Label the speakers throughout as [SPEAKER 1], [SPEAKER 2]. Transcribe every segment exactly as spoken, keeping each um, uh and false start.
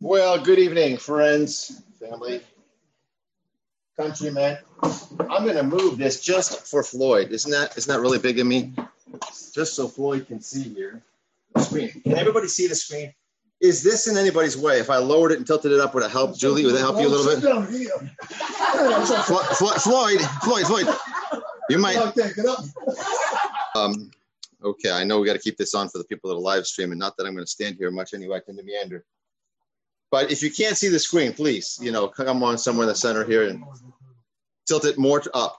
[SPEAKER 1] Well, good evening, friends, family, countrymen. I'm going to move this just for Floyd. Isn't that, isn't that really big of me? Just so Floyd can see here the screen. Can everybody see the screen? Is this in anybody's way? If I lowered it and tilted it up, would it help? Julie, would that help you a little bit? Floyd, Floyd, Floyd, Floyd, you might. Um, okay, I know we got to keep this on for the people that are live streaming. Not that I'm going to stand here much anyway. I tend to meander. But if you can't see the screen, please, you know, come on somewhere in the center here and tilt it more up.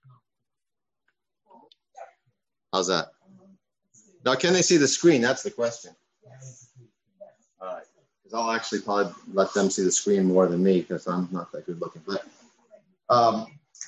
[SPEAKER 1] How's that? Now, can they see the screen? That's the question. All right. Because I'll actually probably let them see the screen more than me because I'm not that good looking. But um,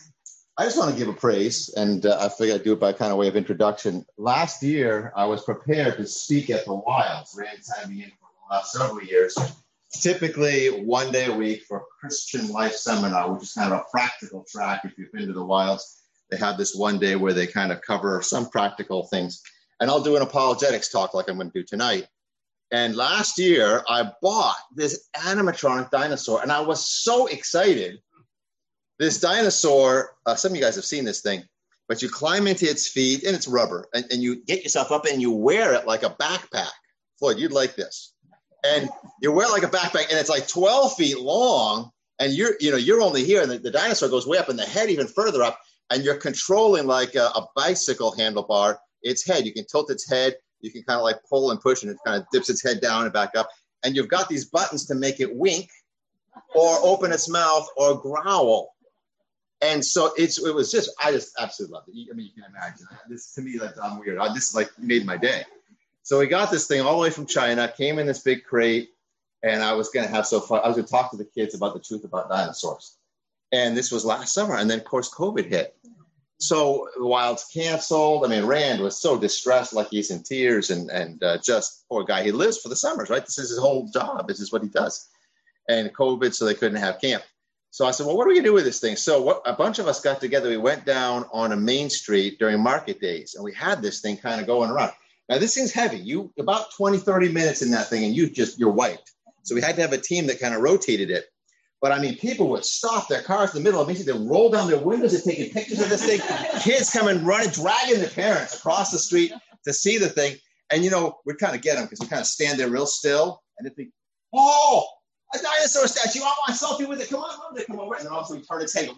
[SPEAKER 1] I just want to give a praise, and uh, I figured I'd do it by kind of way of introduction. Last year, I was prepared to speak at the Wilds. Rand signed me in for the last several years. Typically one day a week for a Christian life seminar, which is kind of a practical track. If you've been to the Wilds, they have this one day where they kind of cover some practical things. And I'll do an apologetics talk like I'm going to do tonight. And last year I bought this animatronic dinosaur and I was so excited. This dinosaur, uh, some of you guys have seen this thing, but you climb into its feet and it's rubber and, and you get yourself up and you wear it like a backpack. Floyd, you'd like this. And you wear it like a backpack, and it's like twelve feet long, and you're, you know, you're only here, and the, the dinosaur goes way up, and the head even further up, and you're controlling like a, a bicycle handlebar its head. You can tilt its head, you can kind of like pull and push, and it kind of dips its head down and back up, and you've got these buttons to make it wink, or open its mouth, or growl. And so it's it was just I just absolutely loved it. I mean, you can imagine this to me like I'm weird. I, this like made my day. So we got this thing all the way from China, came in this big crate, and I was going to have so fun. I was going to talk to the kids about the truth about dinosaurs. And this was last summer. And then, of course, COVID hit. So the Wilds canceled. I mean, Rand was so distressed, like he's in tears, and, and uh, just, poor guy, he lives for the summers, right? This is his whole job. This is what he does. And COVID, so they couldn't have camp. So I said, well, what are we going to do with this thing? So what, a bunch of us got together. We went down on a main street during market days, and we had this thing kind of going around. Now, this thing's heavy. You about twenty, thirty minutes in that thing, and you just, you're wiped. So we had to have a team that kind of rotated it. But, I mean, people would stop their cars in the middle of it. They'd roll down their windows and taking pictures of this thing. Kids coming running, dragging their parents across the street to see the thing. And, you know, we'd kind of get them because we kind of stand there real still. And they'd be, oh, a dinosaur statue. I want a selfie with it. Come on, mom, come over. And then also we turn its head.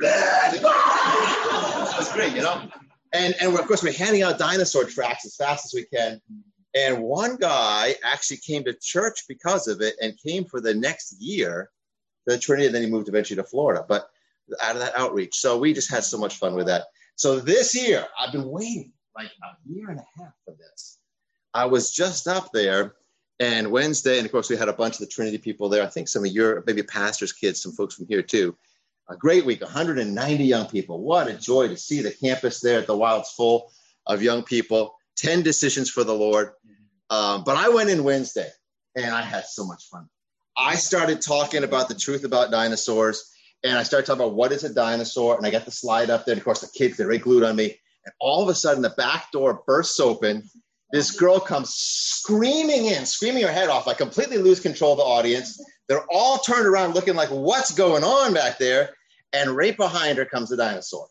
[SPEAKER 1] That's great, you know. And, and of course, we're handing out dinosaur tracks as fast as we can. And one guy actually came to church because of it and came for the next year to the Trinity, and then he moved eventually to Florida, but out of that outreach. So we just had so much fun with that. So this year, I've been waiting like a year and a half for this. I was just up there, and Wednesday, and of course, we had a bunch of the Trinity people there. I think some of your, maybe pastors' kids, some folks from here too. A great week, one hundred ninety young people. What a joy to see the campus there at the Wilds full of young people. ten decisions for the Lord. Um, but I went in Wednesday, and I had so much fun. I started talking about the truth about dinosaurs, and I started talking about what is a dinosaur, and I got the slide up there. And of course, the kids, they're right glued on me. And all of a sudden, the back door bursts open. This girl comes screaming in, screaming her head off. I completely lose control of the audience. They're all turned around looking like, what's going on back there? And right behind her comes the dinosaur.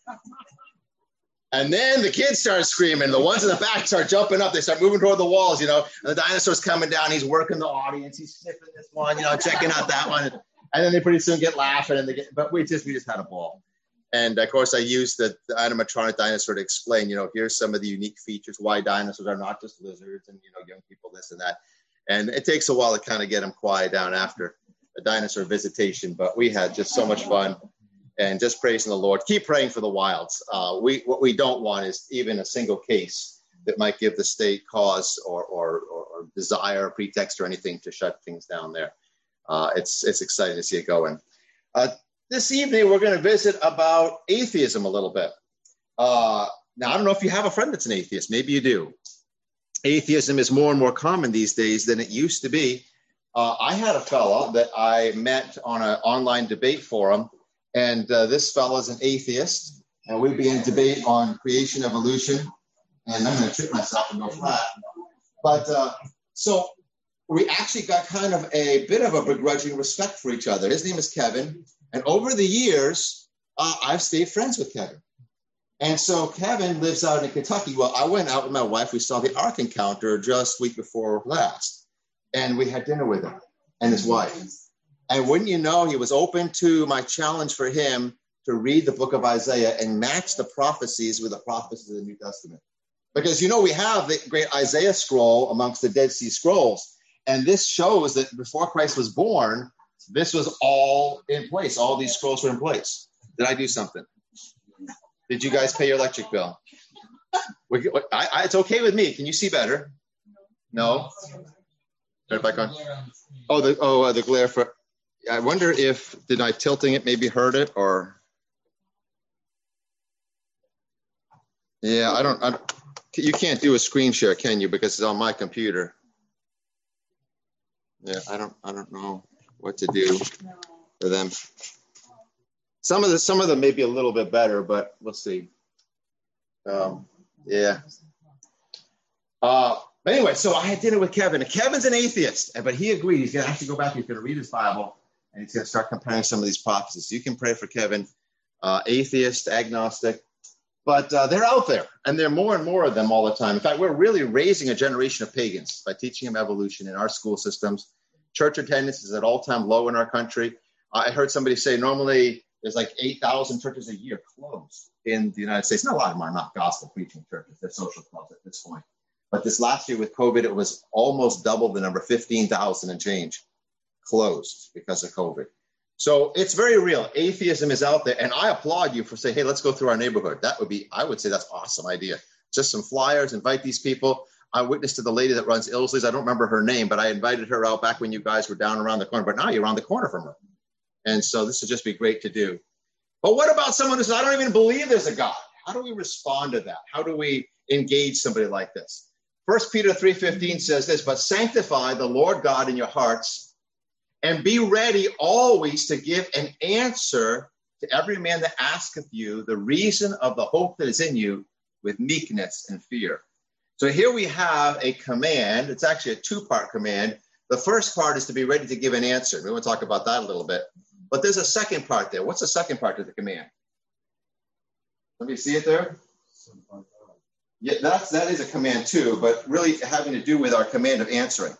[SPEAKER 1] And then the kids start screaming. The ones in the back start jumping up. They start moving toward the walls, you know. And the dinosaur's coming down. He's working the audience. He's sniffing this one, you know, checking out that one. And then they pretty soon get laughing. And they get, but we just we just had a ball. And, of course, I used the, the animatronic dinosaur to explain, you know, here's some of the unique features, why dinosaurs are not just lizards and, you know, young people, this and that. And it takes a while to kind of get them quiet down after a dinosaur visitation. But we had just so much fun. And just praising the Lord. Keep praying for the Wilds. Uh, we what we don't want is even a single case that might give the state cause or or, or, or desire, or pretext, or anything to shut things down there. Uh, it's it's exciting to see it going. Uh, this evening we're going to visit about atheism a little bit. Uh, now I don't know if you have a friend that's an atheist. Maybe you do. Atheism is more and more common these days than it used to be. Uh, I had a fella that I met on an online debate forum. And uh, this fellow is an atheist, and we'd be in debate on creation, evolution, and I'm going to trip myself and go flat. But uh, so we actually got kind of a bit of a begrudging respect for each other. His name is Kevin. And over the years, uh, I've stayed friends with Kevin. And so Kevin lives out in Kentucky. Well, I went out with my wife. We saw the Ark Encounter just week before last. And we had dinner with him and his wife. And wouldn't you know, he was open to my challenge for him to read the book of Isaiah and match the prophecies with the prophecies of the New Testament. Because, you know, we have the great Isaiah scroll amongst the Dead Sea Scrolls. And this shows that before Christ was born, this was all in place. All these scrolls were in place. Did I do something? Did you guys pay your electric bill? I, I, it's okay with me. Can you see better? No? Turn it back on. Oh, the oh uh, the glare for. I wonder if did I tilting it maybe hurt it or. Yeah, I don't. I don't you can't do a screen share, can you? Because it's on my computer. Yeah, I don't. I don't know what to do for them. Some of the some of them may be a little bit better, but we'll see. Um, yeah. Uh, but anyway, so I had dinner with Kevin. Kevin's an atheist, but he agreed. He's going to actually go back. He's going to read his Bible, and he's going to start comparing some of these prophecies. So you can pray for Kevin, uh, atheist, agnostic, but uh, they're out there, and there are more and more of them all the time. In fact, we're really raising a generation of pagans by teaching them evolution in our school systems. Church attendance is at all-time low in our country. I heard somebody say normally there's like eight thousand churches a year closed in the United States. Now, a lot of them are not gospel preaching churches. They're social clubs at this point. But this last year with COVID, it was almost double the number, fifteen thousand and change closed because of COVID. So it's very real. Atheism is out there. And I applaud you for saying, hey, let's go through our neighborhood. That would be, I would say that's an awesome idea. Just some flyers, invite these people. I witnessed to the lady that runs Ilsley's. I don't remember her name, but I invited her out back when you guys were down around the corner. But now you're around the corner from her. And so this would just be great to do. But what about someone who says, I don't even believe there's a God? How do we respond to that? How do we engage somebody like this? First Peter three fifteen says this, but sanctify the Lord God in your hearts and be ready always to give an answer to every man that asketh you the reason of the hope that is in you with meekness and fear. So here we have a command. It's actually a two-part command. The first part is to be ready to give an answer. We want to talk about that a little bit. But there's a second part there. What's the second part of the command? Let me see it there. Yeah, that's, that is a command too, but really having to do with our command of answering.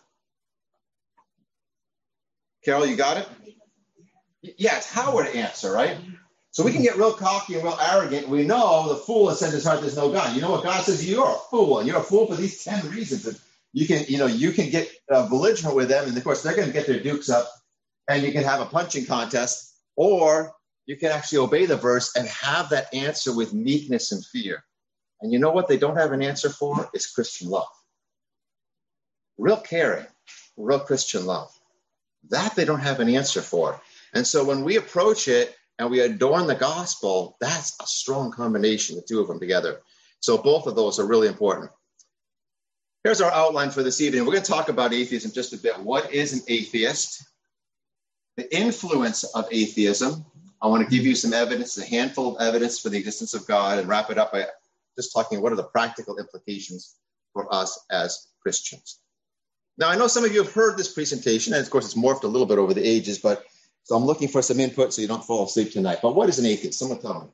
[SPEAKER 1] Carol, you got it? Yeah, it's how we're to answer, right? So we can get real cocky and real arrogant. We know the fool has said in his heart there's no God. You know what God says? You're a fool, and you're a fool for these ten reasons. And you can, you know, you can get uh, belligerent with them, and of course they're going to get their dukes up, and you can have a punching contest, or you can actually obey the verse and have that answer with meekness and fear. And you know what they don't have an answer for? Is Christian love. Real caring, real Christian love. That they don't have an answer for. And so when we approach it and we adorn the gospel, that's a strong combination, the two of them together. So both of those are really important. Here's our outline for this evening. We're going to talk about atheism just a bit. What is an atheist? The influence of atheism. I want to give you some evidence, a handful of evidence for the existence of God, and wrap it up by just talking what are the practical implications for us as Christians. Now, I know some of you have heard this presentation, and of course it's morphed a little bit over the ages, but so I'm looking for some input so you don't fall asleep tonight. But what is an atheist? Someone tell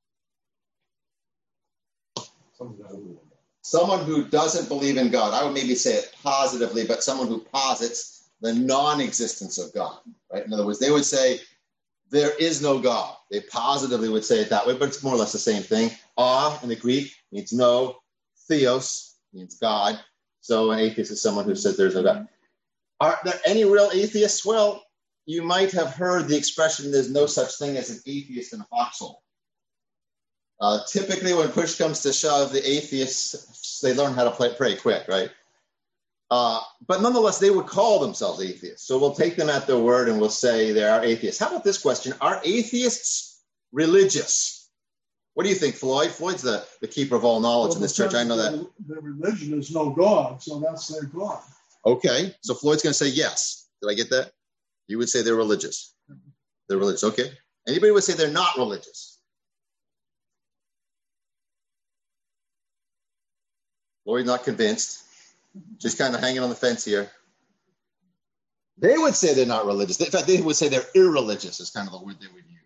[SPEAKER 1] me. Someone who doesn't believe in God. I would maybe say it positively, but someone who posits the non-existence of God, right? In other words, they would say, there is no God. They positively would say it that way, but it's more or less the same thing. A in the Greek means no. Theos means God. So an atheist is someone who says there's no God. Are there any real atheists? Well, you might have heard the expression, there's no such thing as an atheist in a foxhole. Uh, typically, when push comes to shove, the atheists, they learn how to play pretty quick, right? Uh, but nonetheless, they would call themselves atheists. So we'll take them at their word and we'll say they are atheists. How about this question? Are atheists religious? What do you think, Floyd? Floyd's the, the keeper of all knowledge well, in this church. I know that.
[SPEAKER 2] Their religion is no God, so that's their God.
[SPEAKER 1] Okay, so Floyd's going to say yes. Did I get that? You would say they're religious. They're religious, okay. Anybody would say they're not religious? Lloyd not convinced. Just kind of hanging on the fence here. They would say they're not religious. In fact, they would say they're irreligious is kind of the word they would use.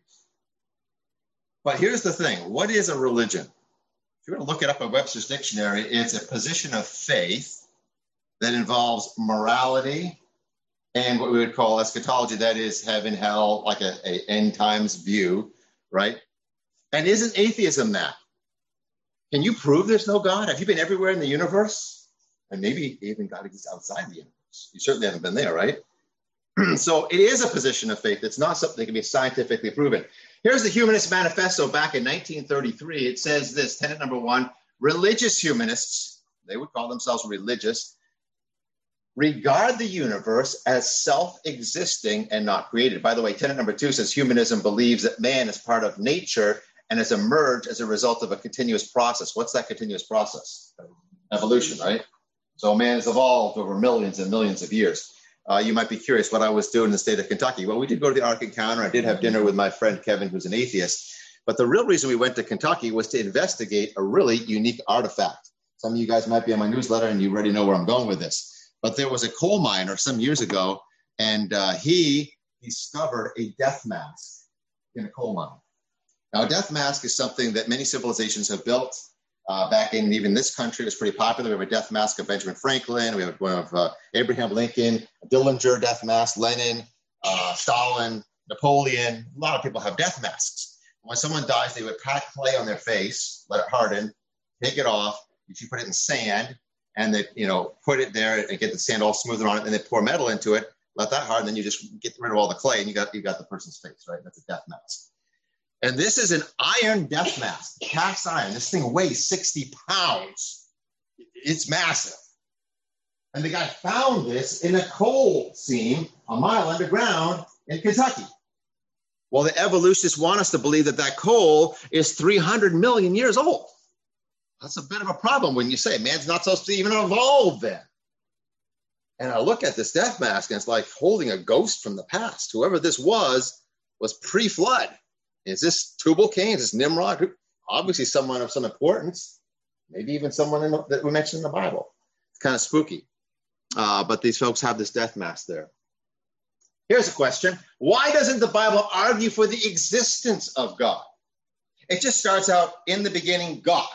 [SPEAKER 1] But here's the thing. What is a religion? If you want to look it up in Webster's dictionary, it's a position of faith that involves morality and what we would call eschatology, that is heaven, hell, like a, a end times view, right? And isn't atheism that? Can you prove there's no God? Have you been everywhere in the universe? And maybe even God exists outside the universe. You certainly haven't been there, right? So it is a position of faith. It's not something that can be scientifically proven. Here's the Humanist Manifesto back in nineteen thirty-three. It says this, tenet number one, religious humanists, they would call themselves religious, regard the universe as self-existing and not created. By the way, tenet number two says humanism believes that man is part of nature and has emerged as a result of a continuous process. What's that continuous process? Evolution, right? So man has evolved over millions and millions of years. Uh, you might be curious what I was doing in the state of Kentucky. Well, we did go to the Ark Encounter. I did have dinner with my friend Kevin, who's an atheist. But the real reason we went to Kentucky was to investigate a really unique artifact. Some of you guys might be on my newsletter and you already know where I'm going with this. But there was a coal miner some years ago, and uh, he discovered a death mask in a coal mine. Now, a death mask is something that many civilizations have built. Uh, back in even this country, it was pretty popular. We have a death mask of Benjamin Franklin. We have one of uh, Abraham Lincoln, Dillinger death mask, Lenin, uh, Stalin, Napoleon. A lot of people have death masks. When someone dies, they would pack clay on their face, let it harden, take it off. You put it in sand, and they, you know, put it there and get the sand all smoother on it. And they pour metal into it, let that harden. Then you just get rid of all the clay, and you got you got the person's face, right? That's a death mask. And this is an iron death mask, cast iron. This thing weighs sixty pounds. It's massive. And the guy found this in a coal seam a mile underground in Kentucky. Well, the evolutionists want us to believe that that coal is three hundred million years old. That's a bit of a problem when you say man's not supposed to even evolve then. And I look at this death mask, and it's like holding a ghost from the past. Whoever this was, was pre-flood. Is this Tubal-Cain? Is this Nimrod? Obviously someone of some importance. Maybe even someone in the, that we mentioned in the Bible. It's kind of spooky. Uh, but these folks have this death mask there. Here's a question. Why doesn't the Bible argue for the existence of God? It just starts out, in the beginning, God.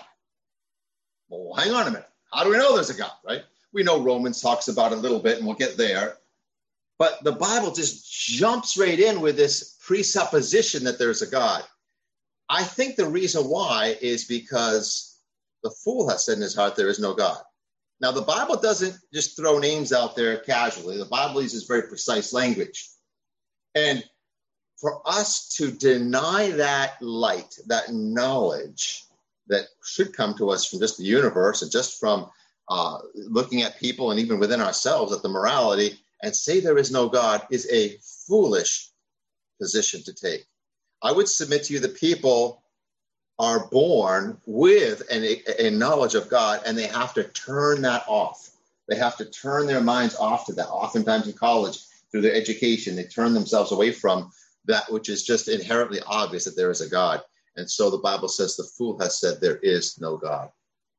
[SPEAKER 1] Well, hang on a minute. How do we know there's a God, right? We know Romans talks about it a little bit, and we'll get there. But the Bible just jumps right in with this presupposition that there's a God. I think the reason why is because the fool has said in his heart there is no God. Now, the Bible doesn't just throw names out there casually. The Bible uses very precise language. And for us to deny that light, that knowledge that should come to us from just the universe and just from uh, looking at people and even within ourselves at the morality, and say there is no God, is a foolish position to take. I would submit to you that people are born with an, a, a knowledge of God, and they have to turn that off. They have to turn their minds off to that. Oftentimes in college, through their education, they turn themselves away from that which is just inherently obvious that there is a God. And so the Bible says the fool has said there is no God.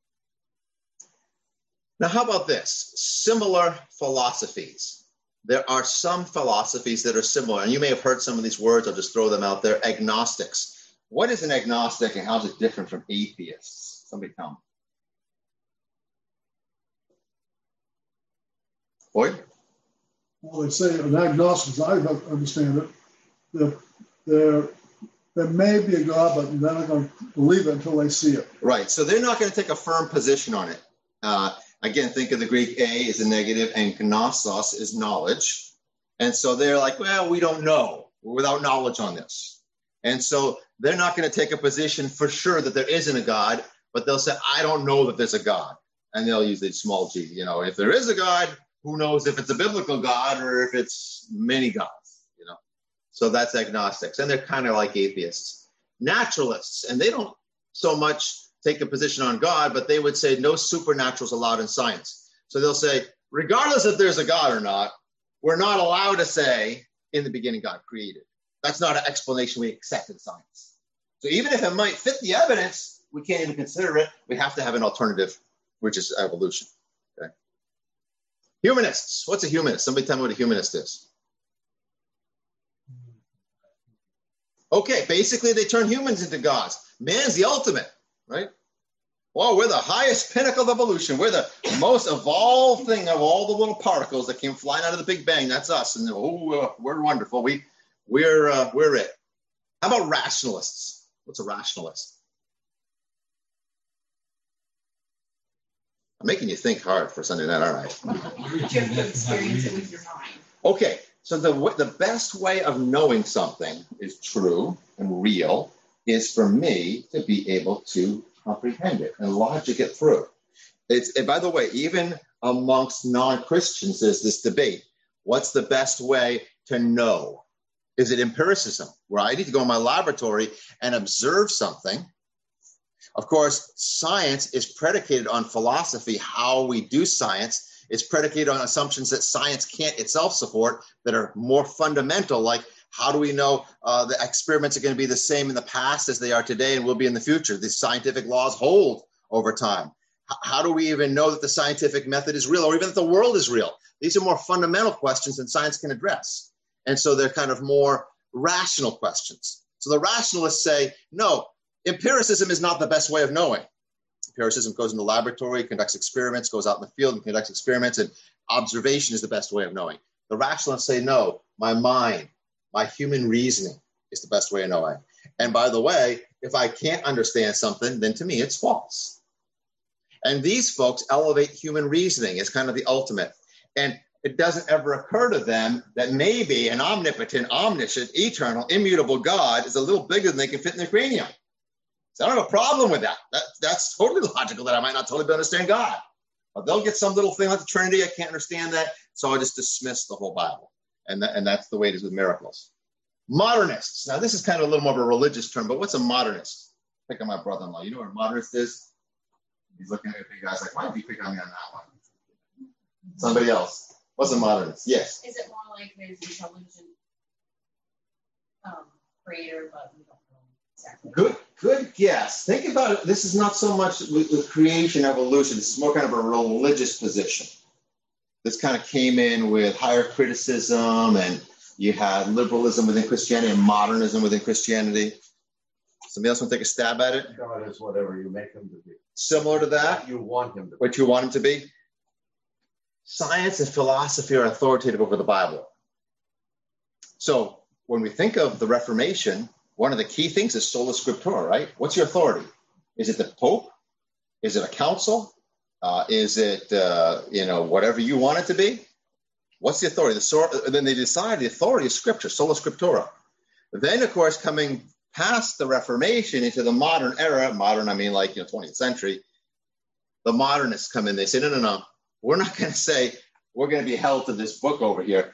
[SPEAKER 1] Now, how about this? Similar philosophies. There are some philosophies that are similar, and you may have heard some of these words. I'll just throw them out there. Agnostics. What is an agnostic, and how is it different from atheists? Somebody tell me. Boyd?
[SPEAKER 2] Well, they say an agnostic, as I understand it, that there, there may be a God, but they're not going to believe it until they see it.
[SPEAKER 1] Right. So they're not going to take a firm position on it. Uh, Again, think of the Greek a is a negative and gnosos is knowledge. And so they're like, well, we don't know. We're without knowledge on this. And so they're not going to take a position for sure that there isn't a God, but they'll say, I don't know that there's a God. And they'll use the small g. You know, if there is a God, who knows if it's a biblical God or if it's many gods, you know. So that's agnostics. And they're kind of like atheists. Naturalists, and they don't so much take a position on God, but they would say no supernaturals allowed in science. So they'll say, regardless if there's a God or not, we're not allowed to say, in the beginning, God created. That's not an explanation we accept in science. So even if it might fit the evidence, we can't even consider it. We have to have an alternative, which is evolution. Okay. Humanists. What's a humanist? Somebody tell me what a humanist is. Okay, basically they turn humans into gods. Man's the ultimate, right? Well, we're the highest pinnacle of evolution. We're the most evolved thing of all the little particles that came flying out of the Big Bang. That's us. And oh, we're wonderful. We, we're, uh, we're it. How about rationalists? What's a rationalist? I'm making you think hard for Sunday night, aren't I?
[SPEAKER 3] You have to experience it with your mind.
[SPEAKER 1] Okay, so the the best way of knowing something is true and real is for me to be able to comprehend it and logic it through. It's, and by the way, even amongst non-Christians, there's this debate. What's the best way to know? Is it empiricism, where I need to go in my laboratory and observe something? Of course, science is predicated on philosophy. How we do science is predicated on assumptions that science can't itself support that are more fundamental, like how do we know uh, the experiments are going to be the same in the past as they are today and will be in the future? These scientific laws hold over time. H- how do we even know that the scientific method is real or even that the world is real? These are more fundamental questions than science can address. And so they're kind of more rational questions. So the rationalists say, no, empiricism is not the best way of knowing. Empiricism goes in the laboratory, conducts experiments, goes out in the field and conducts experiments, and observation is the best way of knowing. The rationalists say, no, my mind, my human reasoning is the best way of knowing. And by the way, if I can't understand something, then to me it's false. And these folks elevate human reasoning as kind of the ultimate. And it doesn't ever occur to them that maybe an omnipotent, omniscient, eternal, immutable God is a little bigger than they can fit in their cranium. So I don't have a problem with that. that. That's totally logical that I might not totally understand God. But they'll get some little thing like the Trinity. I can't understand that. So I just dismiss the whole Bible. And, that, and that's the way it is with miracles. Modernists. Now, this is kind of a little more of a religious term, but what's a modernist? Pick on my brother-in-law. You know what a modernist is? He's looking at me, guys like, why did you pick on me on that one? Somebody else. What's a modernist? Yes.
[SPEAKER 3] Is it more like there's intelligent um, creator, but we don't know exactly?
[SPEAKER 1] Good, good guess. Think about it. This is not so much with, with creation, evolution. This is more kind of a religious position. This kind of came in with higher criticism, and you had liberalism within Christianity and modernism within Christianity. Somebody else want to take a stab at it?
[SPEAKER 4] God is whatever you make him to be.
[SPEAKER 1] Similar to that?
[SPEAKER 4] What you want him to be.
[SPEAKER 1] What you want him to be? Science and philosophy are authoritative over the Bible. So when we think of the Reformation, one of the key things is sola scriptura, right? What's your authority? Is it the Pope? Is it a council? Uh, is it, uh, you know, whatever you want it to be? What's the authority? The sor- then they decide the authority is scripture, sola scriptura. Then, of course, coming past the Reformation into the modern era, modern, I mean like, you know, twentieth century, the modernists come in. They say, no, no, no. We're not going to say we're going to be held to this book over here.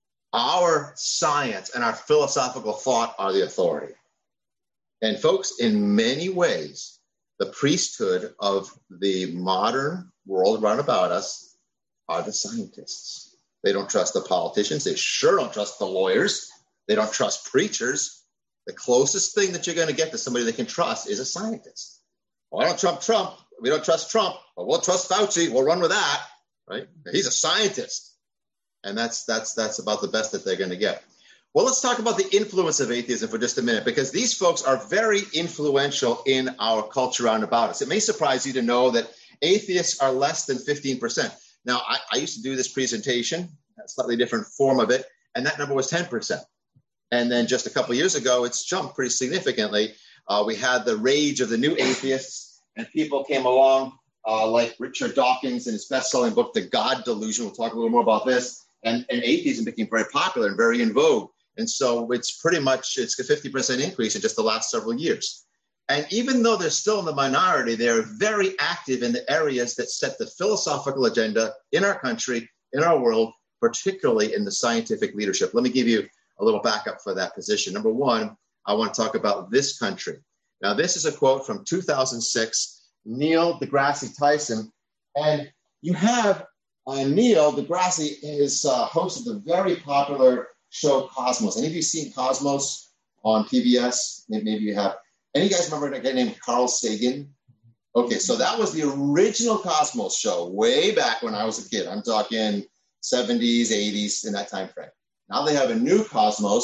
[SPEAKER 1] Our science and our philosophical thought are the authority. And folks, in many ways, the priesthood of the modern world around about us are the scientists. They don't trust the politicians. They sure don't trust the lawyers. They don't trust preachers. The closest thing that you're going to get to somebody they can trust is a scientist. Well, I don't trust Trump. We don't trust Trump, but we'll trust Fauci. We'll run with that, right? He's a scientist. And that's that's that's about the best that they're going to get. Well, let's talk about the influence of atheism for just a minute, because these folks are very influential in our culture around about us. It may surprise you to know that atheists are less than fifteen percent. Now, I, I used to do this presentation, a slightly different form of it, and that number was ten percent. And then just a couple of years ago, it's jumped pretty significantly. Uh, we had the rage of the new atheists. And people came along uh, like Richard Dawkins in his best-selling book, The God Delusion. We'll talk a little more about this. And, and atheism became very popular and very in vogue. And so it's pretty much, it's a fifty percent increase in just the last several years. And even though they're still in the minority, they're very active in the areas that set the philosophical agenda in our country, in our world, particularly in the scientific leadership. Let me give you a little backup for that position. Number one, I want to talk about this country. Now, this is a quote from two thousand six, Neil deGrasse Tyson. And you have uh, Neil deGrasse is uh, host of the very popular show Cosmos. Any of you seen Cosmos on P B S? Maybe you have. Any of you guys remember a guy named Carl Sagan? Okay, so that was the original Cosmos show way back when I was a kid. I'm talking seventies, eighties, in that time frame. Now they have a new Cosmos,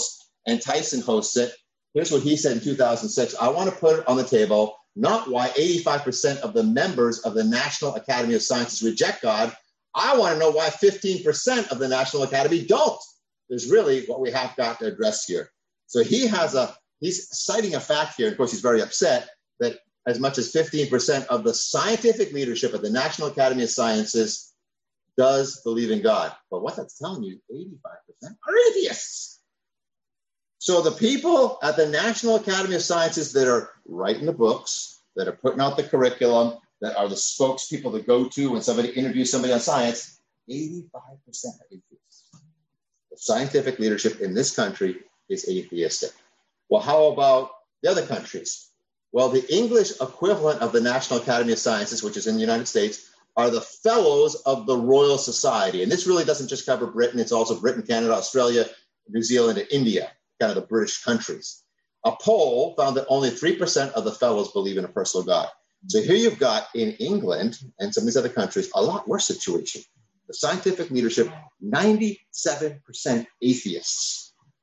[SPEAKER 1] and Tyson hosts it. Here's what he said in two thousand six. I want to put on the table not why eighty-five percent of the members of the National Academy of Sciences reject God. I want to know why fifteen percent of the National Academy don't. There's really what we have got to address here. So he has a, he's citing a fact here. Of course, he's very upset that as much as fifteen percent of the scientific leadership of the National Academy of Sciences does believe in God. But what that's telling you, eighty-five percent are atheists. So the people at the National Academy of Sciences that are writing the books, that are putting out the curriculum, that are the spokespeople to go to when somebody interviews somebody on science, eighty-five percent are atheists. The scientific leadership in this country is atheistic. Well, how about the other countries? Well, the English equivalent of the National Academy of Sciences, which is in the United States, are the fellows of the Royal Society. And this really doesn't just cover Britain. It's also Britain, Canada, Australia, New Zealand, and India, kind of the British countries. A poll found that only three percent of the fellows believe in a personal God. So here you've got in England and some of these other countries, a lot worse situation. The scientific leadership, ninety-seven percent atheists.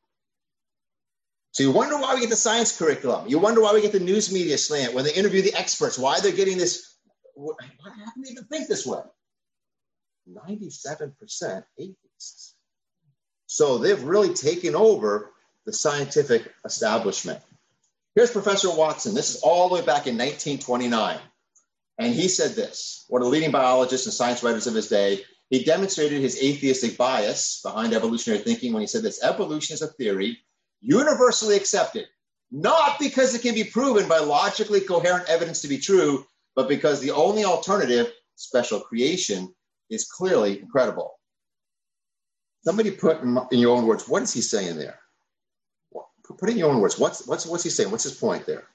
[SPEAKER 1] So you wonder why we get the science curriculum. You wonder why we get the news media slant when they interview the experts, why they're getting this. Why haven't they even think this way? ninety-seven percent atheists. So they've really taken over the scientific establishment. Here's Professor Watson. This is all the way back in nineteen twenty-nine. And he said this, one of the leading biologists and science writers of his day. He demonstrated his atheistic bias behind evolutionary thinking when he said this: evolution is a theory universally accepted, not because it can be proven by logically coherent evidence to be true, but because the only alternative, special creation, is clearly incredible. Somebody put in, in your own words, what is he saying there? Put it in your own words. What's, what's, what's he saying? What's his point there?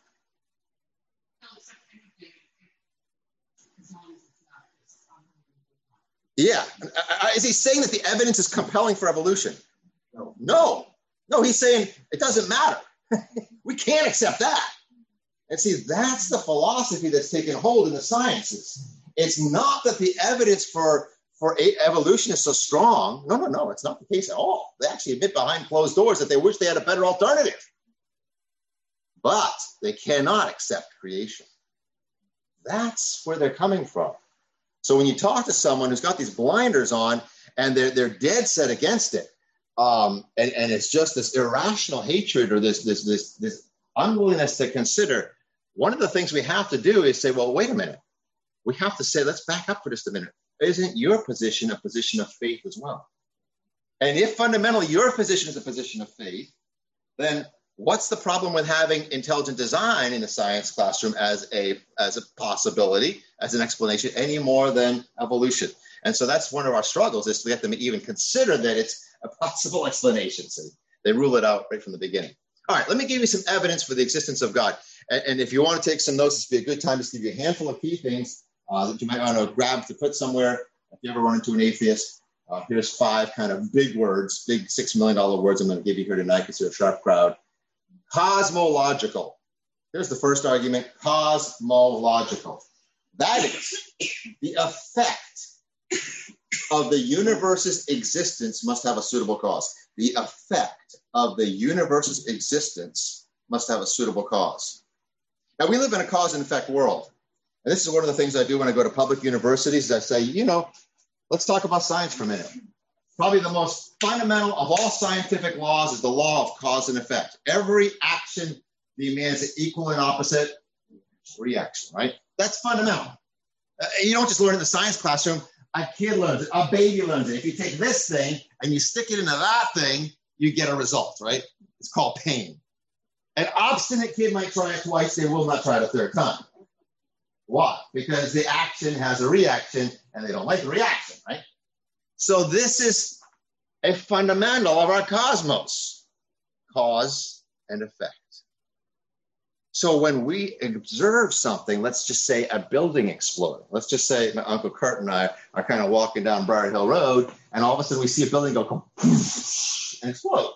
[SPEAKER 1] Yeah. Is he saying that the evidence is compelling for evolution? No. No. No, he's saying it doesn't matter. We can't accept that. And see, that's the philosophy that's taken hold in the sciences. It's not that the evidence for, for evolution is so strong. No, no, no, it's not the case at all. They actually admit behind closed doors that they wish they had a better alternative. But they cannot accept creation. That's where they're coming from. So when you talk to someone who's got these blinders on and they're, they're dead set against it, um, and, and it's just this irrational hatred or this, this, this, this unwillingness to consider, one of the things we have to do is say, well, wait a minute. We have to say, let's back up for just a minute. Isn't your position a position of faith as well? And if fundamentally your position is a position of faith, then what's the problem with having intelligent design in the science classroom as a, as a possibility, as an explanation, any more than evolution? And so that's one of our struggles, is to get them to even consider that it's a possible explanation. So they rule it out right from the beginning. All right, let me give you some evidence for the existence of God. And, and if you want to take some notes, this would be a good time to give you a handful of key things uh, that you might want to grab to put somewhere. If you ever run into an atheist, uh, here's five kind of big words, big six million dollar words I'm going to give you here tonight because you're a sharp crowd. Cosmological. Here's the first argument, cosmological. That is, the effect of the universe's existence must have a suitable cause. The effect of the universe's existence must have a suitable cause. Now, we live in a cause and effect world. And this is one of the things I do when I go to public universities. I say, you know, let's talk about science for a minute. Probably the most fundamental of all scientific laws is the law of cause and effect. Every action demands an equal and opposite reaction, right? That's fundamental. Uh, you don't just learn in the science classroom. A kid learns it, a baby learns it. If you take this thing and you stick it into that thing, you get a result, right? It's called pain. An obstinate kid might try it twice, they will not try it a third time. Why? Because the action has a reaction and they don't like the reaction, right? So this is a fundamental of our cosmos, cause and effect. So when we observe something, let's just say a building explode. Let's just say my Uncle Kurt and I are kind of walking down Briar Hill Road, and all of a sudden we see a building go and explode.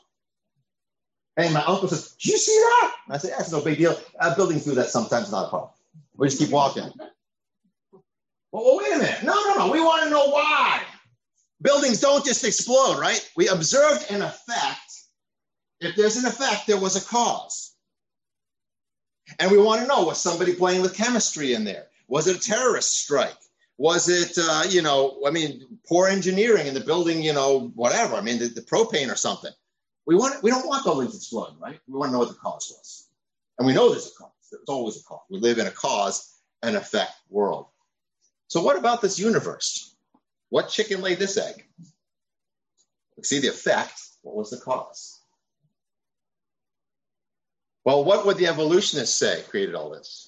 [SPEAKER 1] And my uncle says, "Did you see that?" And I say, "That's no big deal. Uh, buildings do that sometimes, not a problem. We just keep walking." Well, well, wait a minute. No, no, no. We want to know why. Buildings don't just explode, right? We observed an effect If there's an effect, there was a cause. And we want to know, was somebody playing with chemistry in there? Was it a terrorist strike? Was it, uh, you know, I mean, poor engineering in the building, you know, whatever. I mean, the, the propane or something. We want, we don't want buildings exploding, right? We want to know what the cause was. And we know there's a cause. There's always a cause. We live in a cause and effect world. So what about this universe? What chicken laid this egg? See the effect. What was the cause? Well, what would the evolutionists say created all this?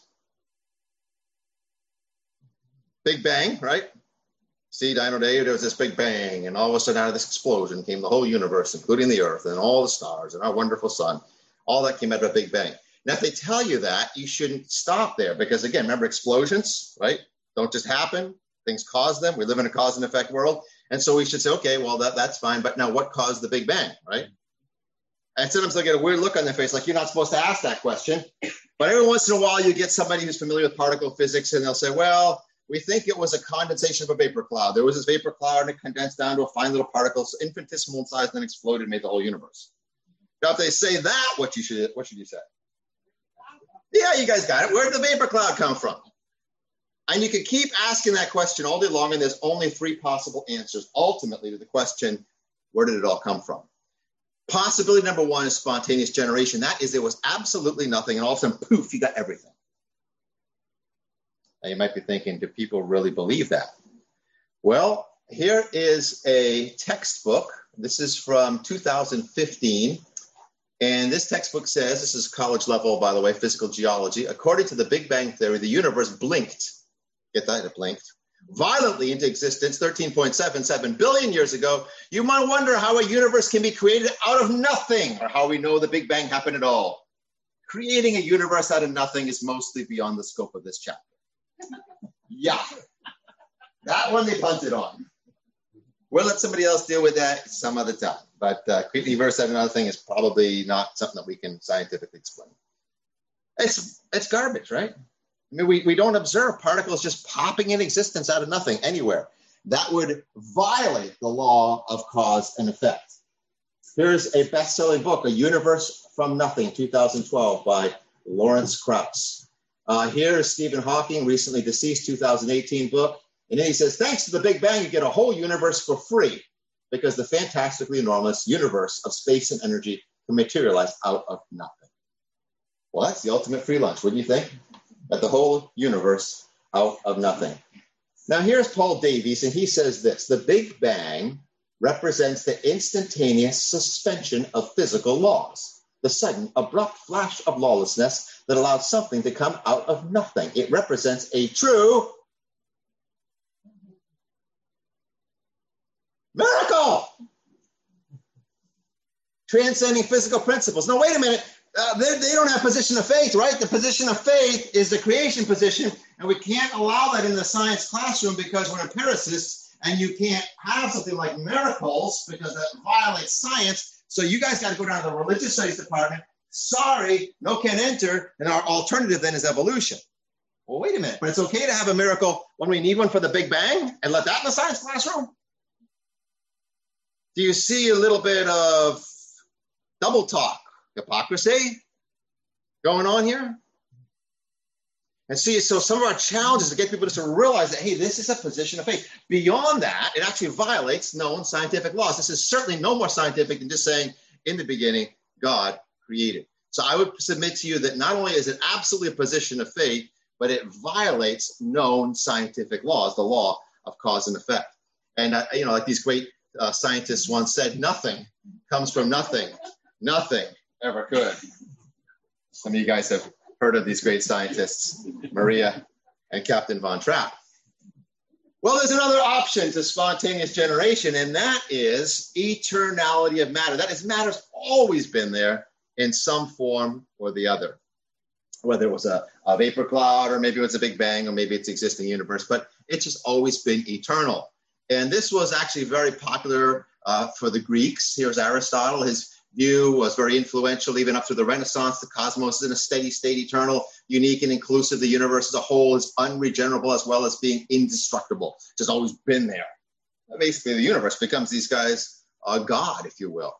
[SPEAKER 1] Big Bang, right? See, Dino Day, there was this big bang, and all of a sudden out of this explosion came the whole universe, including the Earth and all the stars and our wonderful sun. All that came out of a big bang. Now, if they tell you that, you shouldn't stop there because, again, remember explosions, right? Don't just happen. Things cause them. We live in a cause and effect world. And so we should say, okay, well, that, that's fine. But now what caused the Big Bang, right? And sometimes I get a weird look on their face, like you're not supposed to ask that question. But every once in a while, you get somebody who's familiar with particle physics, and they'll say, well, we think it was a condensation of a vapor cloud. There was this vapor cloud, and it condensed down to a fine little particle, so infinitesimal in size, and then exploded and made the whole universe. Now, if they say that, what you should what should you say? Yeah, you guys got it. Where did the vapor cloud come from? And you can keep asking that question all day long, and there's only three possible answers ultimately to the question, where did it all come from? Possibility number one is spontaneous generation. That is, there was absolutely nothing, and all of a sudden, poof, you got everything. Now, you might be thinking, do people really believe that? Well, here is a textbook. This is from two thousand fifteen. And this textbook says, this is college level, by the way, physical geology. According to the Big Bang Theory, the universe blinked. Get that? It blinked. Violently into existence thirteen point seven seven billion years ago. You might wonder how a universe can be created out of nothing, or how we know the Big Bang happened at all. Creating a universe out of nothing is mostly beyond the scope of this chapter. Yeah. That one they punted on. We'll let somebody else deal with that some other time. But uh, creating a universe out of nothing is probably not something that we can scientifically explain. It's, it's garbage, right? I mean, we, we don't observe particles just popping in existence out of nothing anywhere. That would violate the law of cause and effect. Here's a best-selling book, A Universe from Nothing, two thousand twelve, by Lawrence Krauss. Uh, here is Stephen Hawking, recently deceased, two thousand eighteen book. And then he says, thanks to the Big Bang, you get a whole universe for free because the fantastically enormous universe of space and energy can materialize out of nothing. Well, that's the ultimate free lunch, wouldn't you think? That the whole universe out of nothing. Now, here's Paul Davies, and he says this: the Big Bang represents the instantaneous suspension of physical laws, the sudden, abrupt flash of lawlessness that allowed something to come out of nothing. It represents a true miracle, transcending physical principles. Now, wait a minute. Uh, they, they don't have position of faith, right? The position of faith is the creation position, and we can't allow that in the science classroom because we're empiricists, and you can't have something like miracles because that violates science. So you guys got to go down to the religious studies department. Sorry, no can enter, and our alternative then is evolution. Well, wait a minute, but it's okay to have a miracle when we need one for the Big Bang and let that in the science classroom? Do you see a little bit of double talk? Hypocrisy going on here? And see, so some of our challenges to get people to realize that, hey, this is a position of faith. Beyond that, it actually violates known scientific laws. This is certainly no more scientific than just saying, in the beginning, God created. So I would submit to you that not only is it absolutely a position of faith, but it violates known scientific laws, the law of cause and effect. And, uh, you know, like these great uh, scientists once said, nothing comes from nothing. Nothing ever could. Some of you guys have heard of these great scientists, Maria and Captain Von Trapp. Well, there's another option to spontaneous generation, and that is eternality of matter. That is, matter's always been there in some form or the other, whether it was a, a vapor cloud, or maybe it was a Big Bang, or maybe it's existing universe, but it's just always been eternal. And this was actually very popular uh, for the Greeks. Here's Aristotle. His view was very influential even up to the Renaissance. The cosmos is in a steady state, eternal, unique, and inclusive. The universe as a whole is unregenerable as well as being indestructible. It's just always been there. Basically, the universe becomes these guys, uh, God, if you will.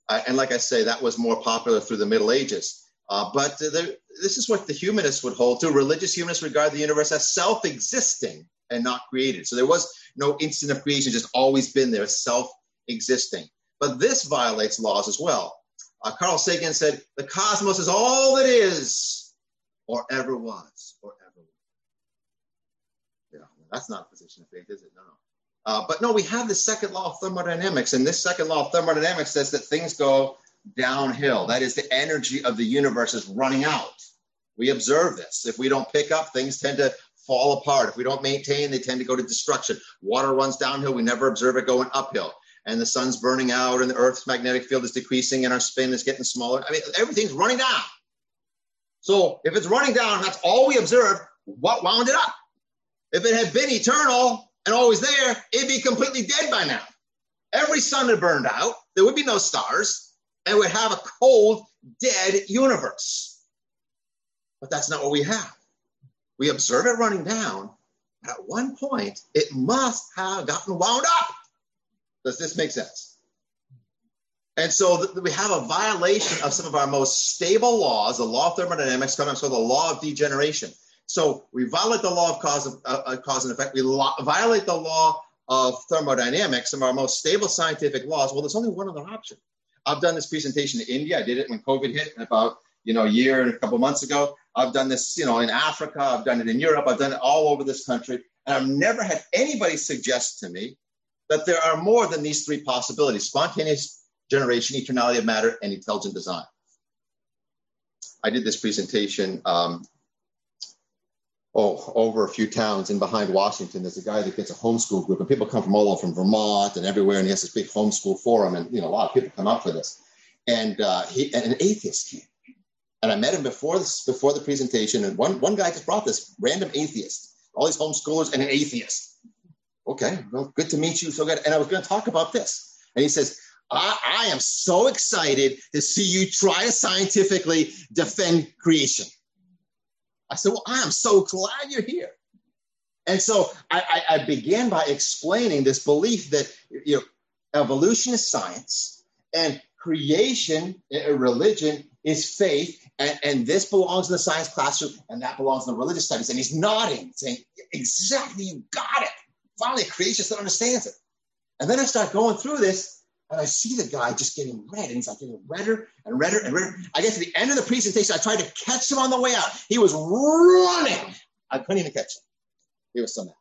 [SPEAKER 1] Uh, and like I say, that was more popular through the Middle Ages. Uh, but uh, there, this is what the humanists would hold to. Religious humanists regard the universe as self-existing and not created. So there was no instant of creation, just always been there, self-existing. But this violates laws as well. Uh, Carl Sagan said, the cosmos is all that is, or ever was, or ever will. Yeah, that's not a position of faith, is it? No. Uh, but no, we have the second law of thermodynamics, and this second law of thermodynamics says that things go downhill. That is, the energy of the universe is running out. We observe this. If we don't pick up, things tend to fall apart. If we don't maintain, they tend to go to destruction. Water runs downhill. We never observe it going uphill. And the sun's burning out, and the Earth's magnetic field is decreasing, and our spin is getting smaller. I mean, everything's running down. So if it's running down, that's all we observed, what wound it up? If it had been eternal and always there, it'd be completely dead by now. Every sun had burned out. There would be no stars, and we'd have a cold, dead universe. But that's not what we have. We observe it running down, but at one point, it must have gotten wound up. Does this make sense? And so th- we have a violation of some of our most stable laws, the law of thermodynamics, sometimes called the law of degeneration. So we violate the law of cause, of, uh, cause and effect. We lo- violate the law of thermodynamics, some of our most stable scientific laws. Well, there's only one other option. I've done this presentation in India. I did it when COVID hit about you know, a year and a couple months ago. I've done this, you know, in Africa. I've done it in Europe. I've done it all over this country. And I've never had anybody suggest to me that there are more than these three possibilities: spontaneous generation, eternality of matter, and intelligent design. I did this presentation um, oh, over a few towns in behind Washington. There's a guy that gets a homeschool group, and people come from all over, from Vermont and everywhere, and he has this big homeschool forum, and you know, a lot of people come out for this. And uh, he, and an atheist came. And I met him before this, before the presentation, and one, one guy just brought this random atheist, all these homeschoolers and an atheist. Okay, well, good to meet you. So good. And I was going to talk about this. And he says, I, I am so excited to see you try to scientifically defend creation. I said, well, I am so glad you're here. And so I, I, I began by explaining this belief that, you know, evolution is science and creation, uh, religion is faith, and, and this belongs in the science classroom and that belongs in the religious studies. And he's nodding, saying, exactly, you got it. Finally, a creationist that understands it. And then I start going through this, and I see the guy just getting red, and he's like getting redder and redder and redder. I get to the end of the presentation. I tried to catch him on the way out. He was running. I couldn't even catch him. He was so mad.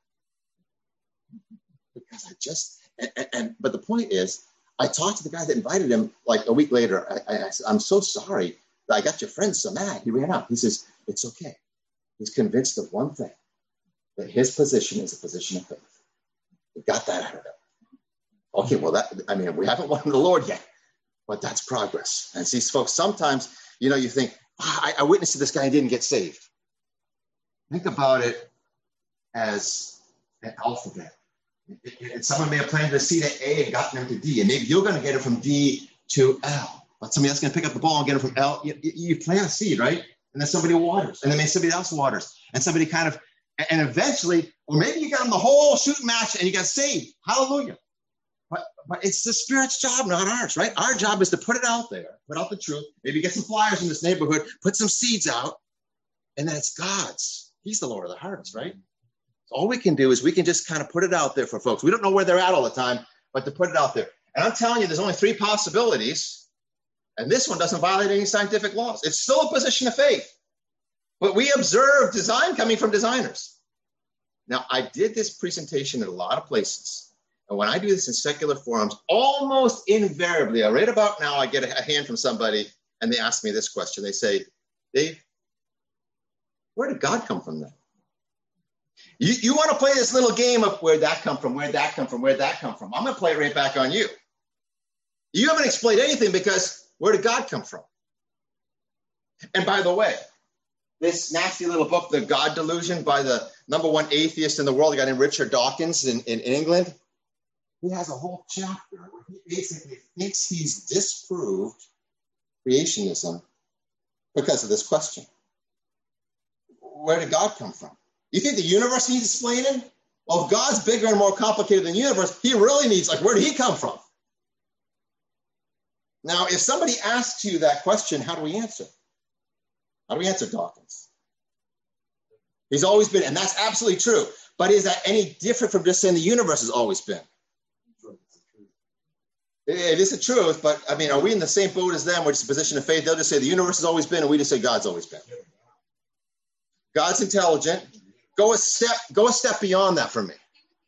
[SPEAKER 1] Because I just, and, and, and but the point is, I talked to the guy that invited him like a week later. I, I, I said, I'm so sorry that I got your friend so mad. He ran out. He says, it's okay. He's convinced of one thing, that his position is a position of faith. We got that out of it. Okay, well, that, I mean, we haven't won the Lord yet, but that's progress. And see, folks, sometimes, you know, you think, oh, I, I witnessed to this guy and didn't get saved. Think about it as an alphabet. And someone may have planted a seed at A and gotten them to D, and maybe you're going to get it from D to L, but somebody else is going to pick up the ball and get it from L. You, you plant a seed, right? And then somebody waters, and then maybe somebody else waters, and somebody kind of, and eventually, or maybe you got them the whole shooting match and you got saved. Hallelujah. But, but it's the Spirit's job, not ours, right? Our job is to put it out there, put out the truth, maybe get some flyers in this neighborhood, put some seeds out, and then it's God's. He's the Lord of the harvest, right? So all we can do is we can just kind of put it out there for folks. We don't know where they're at all the time, but to put it out there. And I'm telling you, there's only three possibilities, and this one doesn't violate any scientific laws. It's still a position of faith. But we observe design coming from designers. Now, I did this presentation in a lot of places. And when I do this in secular forums, almost invariably, right about now, I get a hand from somebody and they ask me this question. They say, Dave, where did God come from then? You, you want to play this little game of where'd that come from, where'd that come from, where'd that come from? I'm going to play it right back on you. You haven't explained anything because where did God come from? And by the way, this nasty little book, The God Delusion, by the number one atheist in the world, a guy named Richard Dawkins in, in, in England, he has a whole chapter where he basically thinks he's disproved creationism because of this question. Where did God come from? You think the universe needs explaining? Well, if God's bigger and more complicated than the universe, he really needs, like, where did he come from? Now, if somebody asks you that question, how do we answer? How do we answer Dawkins? He's always been, and that's absolutely true. But is that any different from just saying the universe has always been? It is the truth, but I mean, are we in the same boat as them, which is a position of faith? They'll just say the universe has always been, and we just say God's always been. God's intelligent. Go a step, go a step beyond that for me.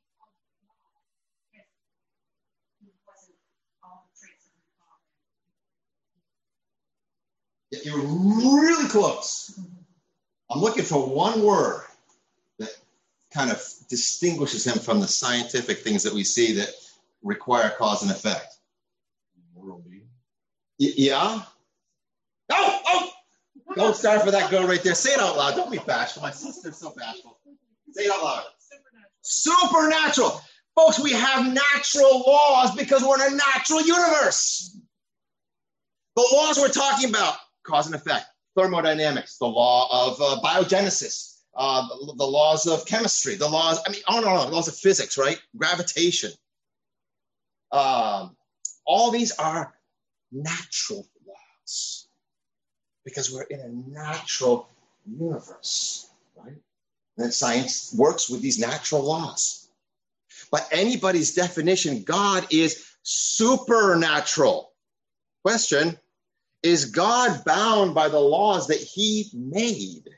[SPEAKER 1] You're really close. I'm looking for one word that kind of distinguishes him from the scientific things that we see that require cause and effect. World being. Y- yeah? Oh, oh! Don't start for that girl right there. Say it out loud. Don't be bashful. My sister's so bashful. Say it out loud. Supernatural. Supernatural. Folks, we have natural laws because we're in a natural universe. The laws we're talking about, cause and effect, thermodynamics, the law of uh, biogenesis, uh, the, the laws of chemistry, the laws, I mean, on and on, laws of physics, right? Gravitation. Um, all these are natural laws because we're in a natural universe, right? And science works with these natural laws. By anybody's definition, God is supernatural. Question, is God bound by the laws that he made?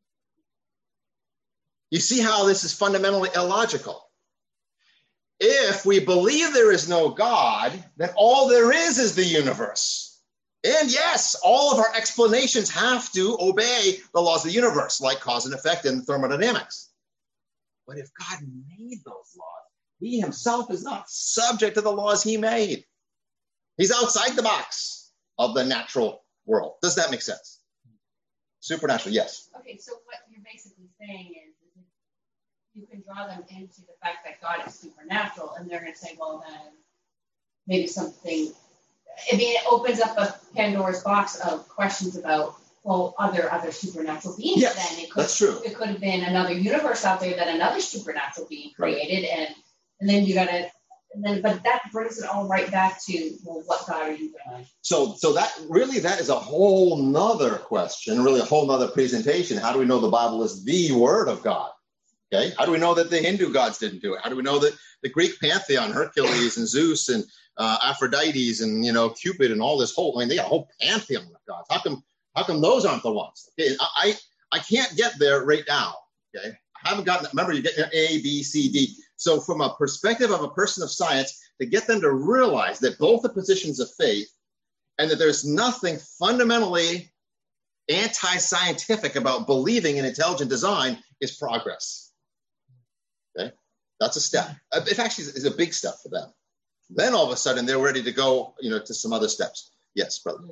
[SPEAKER 1] You see how this is fundamentally illogical. If we believe there is no God, then all there is is the universe. And yes, all of our explanations have to obey the laws of the universe, like cause and effect and thermodynamics. But if God made those laws, he himself is not subject to the laws he made. He's outside the box of the natural world. Does that make sense? Supernatural, yes.
[SPEAKER 3] Okay, so what you're basically saying is, is you can draw them into the fact that God is supernatural, and they're going to say, well, then maybe something, I mean, it opens up a Pandora's box of questions about, well, are there other supernatural beings?
[SPEAKER 1] Yes,
[SPEAKER 3] then it could,
[SPEAKER 1] that's true.
[SPEAKER 3] It could have been another universe out there that another supernatural being created,
[SPEAKER 1] Right.
[SPEAKER 3] and and then you got to, and then, but that brings it all right back to, well, what God are you doing?
[SPEAKER 1] So, so that really, that is a whole nother question, really a whole nother presentation. How do we know the Bible is the word of God? Okay. How do we know that the Hindu gods didn't do it? How do we know that the Greek pantheon, Hercules and Zeus and uh, Aphrodites and, you know, Cupid and all this whole, I mean, they got a whole pantheon of gods. How come, how come those aren't the ones? Okay. I, I can't get there right now. Okay. I haven't gotten, remember you get your A, B, C, D. So from a perspective of a person of science, to get them to realize that both the positions of faith and that there's nothing fundamentally anti-scientific about believing in intelligent design is progress. Okay, that's a step. It actually is a big step for them. Then all of a sudden they're ready to go, you know, to some other steps. Yes, brother.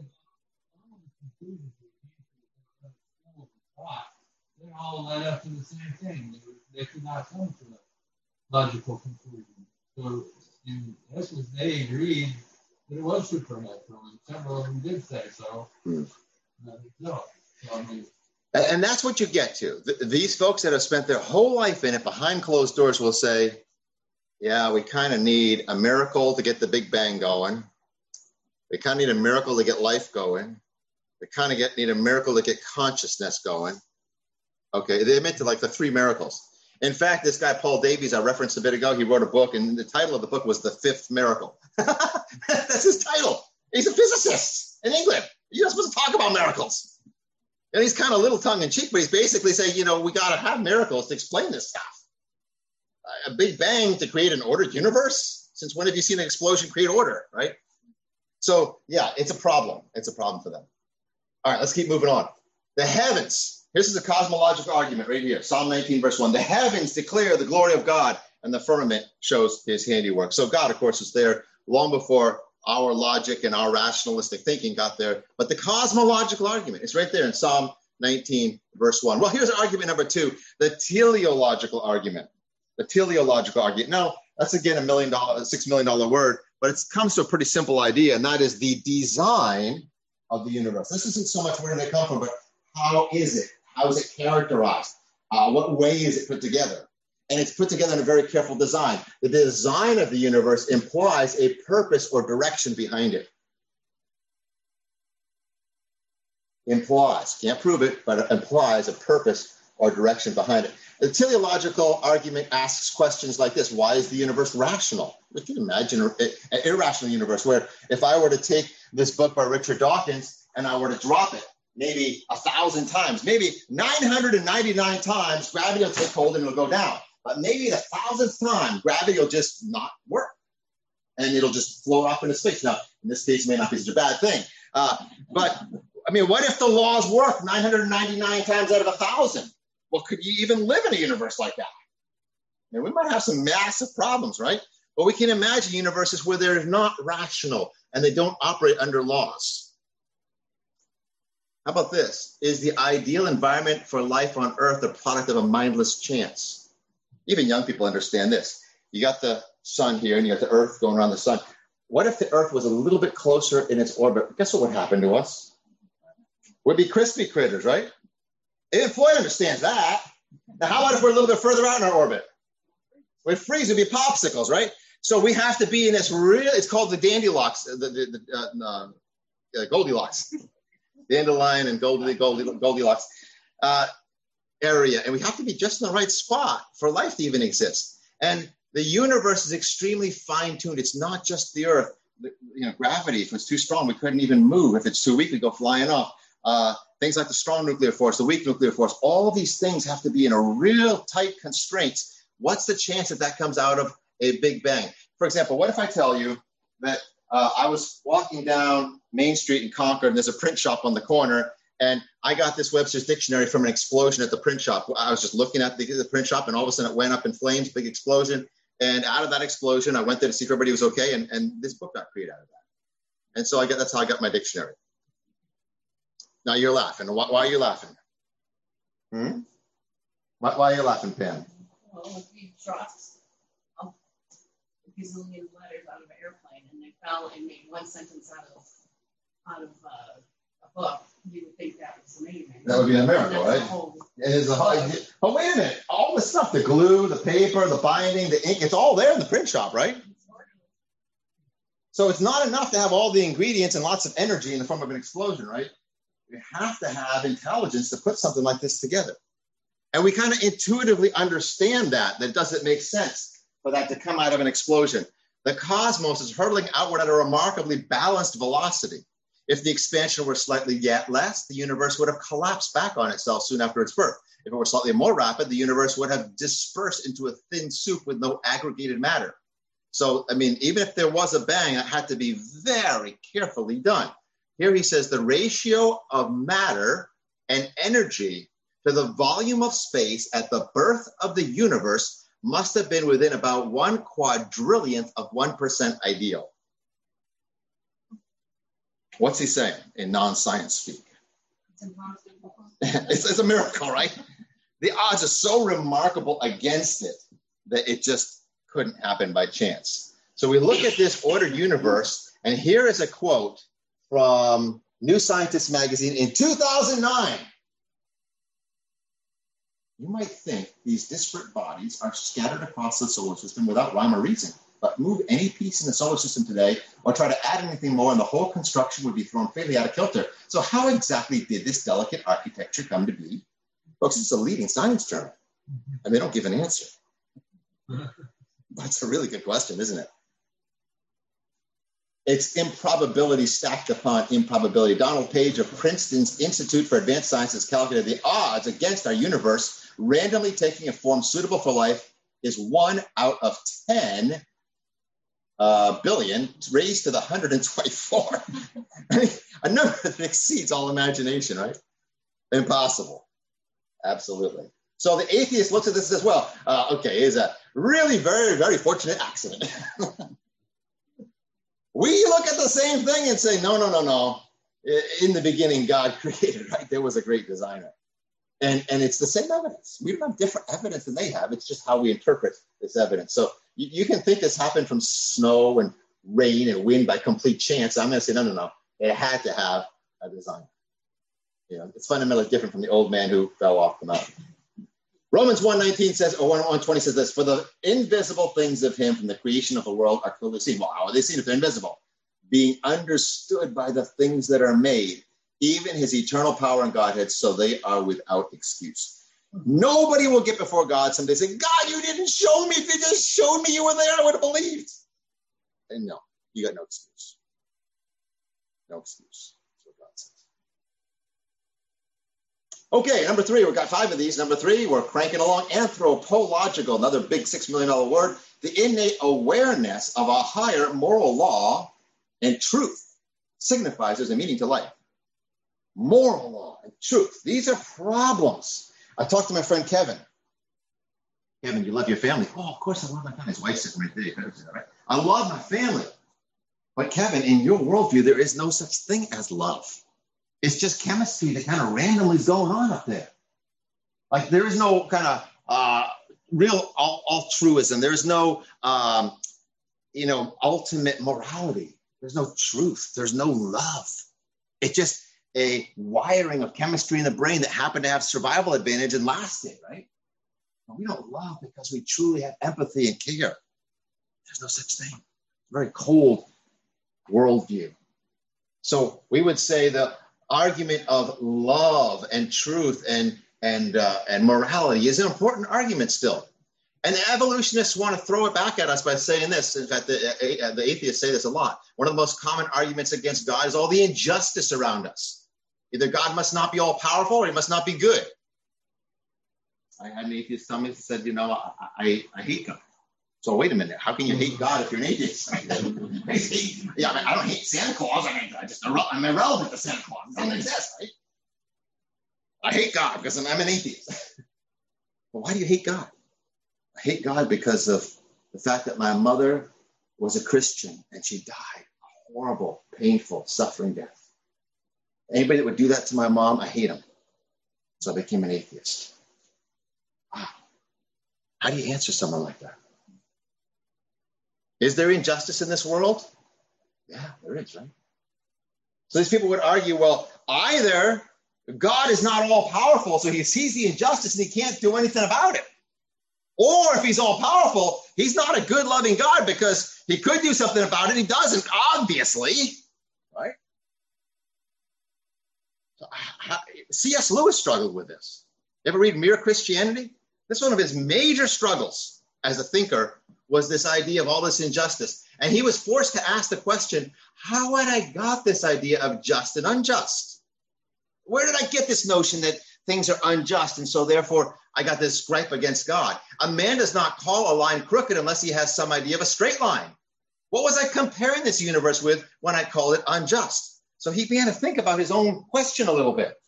[SPEAKER 5] They all led up to the same thing. They, they could not come to it. Logical conclusion. So, in essence, they agreed that it was supernatural, and several of them did say so. Hmm. Uh, no. So, I mean,
[SPEAKER 1] and, and that's what you get to. Th- these folks that have spent their whole life in it behind closed doors will say, yeah, we kind of need a miracle to get the Big Bang going. We kind of need a miracle to get life going. We kind of get need a miracle to get consciousness going. Okay, they admit to like the three miracles. In fact, this guy, Paul Davies, I referenced a bit ago, he wrote a book, and the title of the book was The Fifth Miracle. That's his title. He's a physicist in England. You're not supposed to talk about miracles. And he's kind of a little tongue-in-cheek, but he's basically saying, you know, we got to have miracles to explain this stuff. A Big Bang to create an ordered universe? Since when have you seen an explosion create order, right? So, yeah, it's a problem. It's a problem for them. All right, let's keep moving on. The heavens. This is a cosmological argument right here. Psalm nineteen, verse one. The heavens declare the glory of God, and the firmament shows his handiwork. So God, of course, was there long before our logic and our rationalistic thinking got there. But the cosmological argument is right there in Psalm nineteen, verse one. Well, here's argument number two, the teleological argument. The teleological argument. Now, that's again a million dollar, six million dollar word, but it comes to a pretty simple idea, and that is the design of the universe. This isn't so much where they come from, but how is it? How is it characterized? Uh, what way is it put together? And it's put together in a very careful design. The design of the universe implies a purpose or direction behind it. implies, can't prove it, but it implies a purpose or direction behind it. The teleological argument asks questions like this: why is the universe rational? We can imagine an irrational universe where if I were to take this book by Richard Dawkins and I were to drop it maybe a thousand times, maybe nine hundred ninety-nine times, gravity will take hold and it'll go down. But maybe the thousandth time, gravity will just not work and it'll just float off into space. Now, in this case, it may not be such a bad thing. Uh, but, I mean, what if the laws work nine hundred ninety-nine times out of a thousand? Well, could you even live in a universe like that? I mean, we might have some massive problems, right? But we can imagine universes where they're not rational and they don't operate under laws. How about this? Is the ideal environment for life on Earth a product of a mindless chance? Even young people understand this. You got the sun here and you got the Earth going around the sun. What if the Earth was a little bit closer in its orbit? Guess what would happen to us? We'd be crispy critters, right? Even Floyd understands that. Now, how about if we're a little bit further out in our orbit? We'd freeze, we'd be popsicles, right? So we have to be in this real, it's called the Dandelions, the, the, the uh, uh, Goldilocks. Dandelion and Goldie, Goldie, Goldilocks uh, area. And we have to be just in the right spot for life to even exist. And the universe is extremely fine-tuned. It's not just the Earth. The, you know, gravity, if it's too strong, we couldn't even move. If it's too weak, we go flying off. Uh, things like the strong nuclear force, the weak nuclear force, all these things have to be in a real tight constraints. What's the chance that that comes out of a big bang? For example, what if I tell you that uh, I was walking down Main Street in Concord and there's a print shop on the corner and I got this Webster's Dictionary from an explosion at the print shop. I was just looking at the, the print shop and all of a sudden it went up in flames, big explosion. And out of that explosion, I went there to see if everybody was okay. And, and this book got created out of that. And so I got, that's how I got my dictionary. Now you're laughing. Why, why are you laughing? Hmm? Why, why are you laughing, Pam?
[SPEAKER 3] Well, if you dropped a gazillion letters out of an airplane and they fell and made one sentence out of out of uh, a book, you would think that was amazing.
[SPEAKER 1] That would be a miracle, right?
[SPEAKER 3] Whole,
[SPEAKER 1] it is a whole, oh, wait a minute. All the stuff, the glue, the paper, the binding, the ink, it's all there in the print shop, right? So it's not enough to have all the ingredients and lots of energy in the form of an explosion, right? We have to have intelligence to put something like this together. And we kind of intuitively understand that, that doesn't make sense for that to come out of an explosion. The cosmos is hurtling outward at a remarkably balanced velocity. If the expansion were slightly yet less, the universe would have collapsed back on itself soon after its birth. If it were slightly more rapid, the universe would have dispersed into a thin soup with no aggregated matter. So, I mean, even if there was a bang, it had to be very carefully done. Here he says the ratio of matter and energy to the volume of space at the birth of the universe must have been within about one quadrillionth of one percent ideal. What's he saying in non-science speak? it's, it's a miracle, right? The odds are so remarkable against it that it just couldn't happen by chance. So we look at this ordered universe, and here is a quote from New Scientist magazine in two thousand nine. You might think these disparate bodies are scattered across the solar system without rhyme or reason, but move any piece in the solar system today or try to add anything more and the whole construction would be thrown fatally out of kilter. So how exactly did this delicate architecture come to be? Folks, it's a leading science journal, and they don't give an answer. But it's a really good question, isn't it? It's improbability stacked upon improbability. Donald Page of Princeton's Institute for Advanced Sciences calculated the odds against our universe randomly taking a form suitable for life is one out of ten uh, billion raised to the one hundred twenty-four. I mean, a number that exceeds all imagination, right? Impossible. Absolutely. So the atheist looks at this as well. Uh, okay, is a really very, very fortunate accident. We look at the same thing and say, no, no, no, no. In the beginning, God created, right? There was a great designer. And, and it's the same evidence. We don't have different evidence than they have. It's just how we interpret this evidence. So you, you can think this happened from snow and rain and wind by complete chance. I'm going to say, no, no, no. It had to have a designer. You know, it's fundamentally different from the old man who fell off the mountain. Romans one nineteen says, or one twenty says this, for the invisible things of him from the creation of the world are clearly seen. Well, how are they seen if they're invisible? Being understood by the things that are made, even his eternal power and Godhead, so they are without excuse. Nobody will get before God someday and say, God, you didn't show me. If you just showed me you were there, I would have believed. And no, you got no excuse. No excuse. That's what God says. Okay, number three, we've got five of these. Number three, we're cranking along. Anthropological, another big six million dollar word. The innate awareness of a higher moral law and truth signifies there's a meaning to life. Moral law and truth. These are problems. I talked to my friend Kevin. Kevin, you love your family? Oh, of course I love my family. His wife's sitting right there. Right? I love my family. But Kevin, in your worldview, there is no such thing as love. It's just chemistry that kind of randomly is going on up there. Like there is no kind of uh, real altruism. There's no, um, you know, ultimate morality. There's no truth. There's no love. It's just a wiring of chemistry in the brain that happened to have survival advantage and lasted, right? But we don't love because we truly have empathy and care. There's no such thing. Very cold worldview. So we would say the argument of love and truth and and uh, and morality is an important argument still. And the evolutionists want to throw it back at us by saying this. In fact, the, uh, the atheists say this a lot. One of the most common arguments against God is all the injustice around us. Either God must not be all powerful or he must not be good. I had an atheist tell me, he said, you know, I, I, I hate God. So wait a minute, how can you hate God if you're an atheist? yeah, I, mean, I don't hate Santa Claus. I mean, I just, I'm irrelevant to Santa Claus. It doesn't exist, right? I hate God because I'm, I'm an atheist. Well, why do you hate God? I hate God because of the fact that my mother was a Christian and she died a horrible, painful, suffering death. Anybody that would do that to my mom, I hate him. So I became an atheist. Wow. How do you answer someone like that? Is there injustice in this world? Yeah, there is, right? So these people would argue, well, either God is not all powerful, so he sees the injustice and he can't do anything about it. Or if he's all powerful, he's not a good, loving God because he could do something about it. He doesn't, obviously, right? So, how, C S Lewis struggled with this. You ever read Mere Christianity? This is one of his major struggles as a thinker was this idea of all this injustice. And he was forced to ask the question, how had I got this idea of just and unjust? Where did I get this notion that things are unjust and so therefore I got this gripe against God? A man does not call a line crooked unless he has some idea of a straight line. What was I comparing this universe with when I called it unjust? So he began to think about his own question a little bit.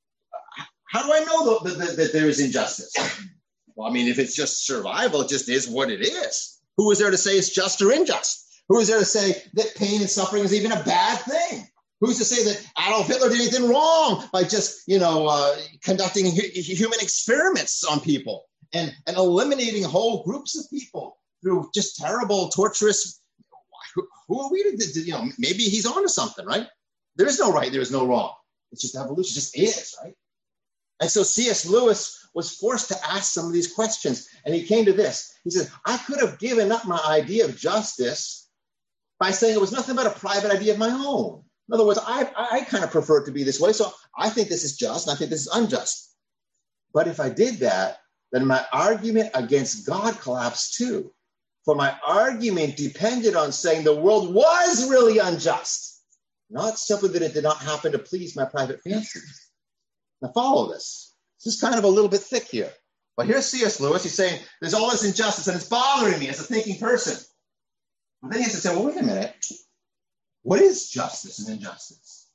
[SPEAKER 1] How do I know that, that, that there is injustice? Well, I mean, if it's just survival, it just is what it is. Who is there to say it's just or unjust? Who is there to say that pain and suffering is even a bad thing? Who's to say that Adolf Hitler did anything wrong by just, you know, uh, conducting hu- human experiments on people and, and eliminating whole groups of people through just terrible, torturous, who, who are we to, to, you know, maybe he's onto something, right? There is no right, there is no wrong. It's just evolution, it just is, right? And so C S Lewis was forced to ask some of these questions. And he came to this. He said, I could have given up my idea of justice by saying it was nothing but a private idea of my own. In other words, I, I kind of prefer it to be this way. So I think this is just, and I think this is unjust. But if I did that, then my argument against God collapsed too. For my argument depended on saying the world was really unjust, not simply that it did not happen to please my private fancies. Now follow this. This is kind of a little bit thick here. But here's C S Lewis. He's saying there's all this injustice and it's bothering me as a thinking person. But then he has to say, well, wait a minute. What is justice and injustice?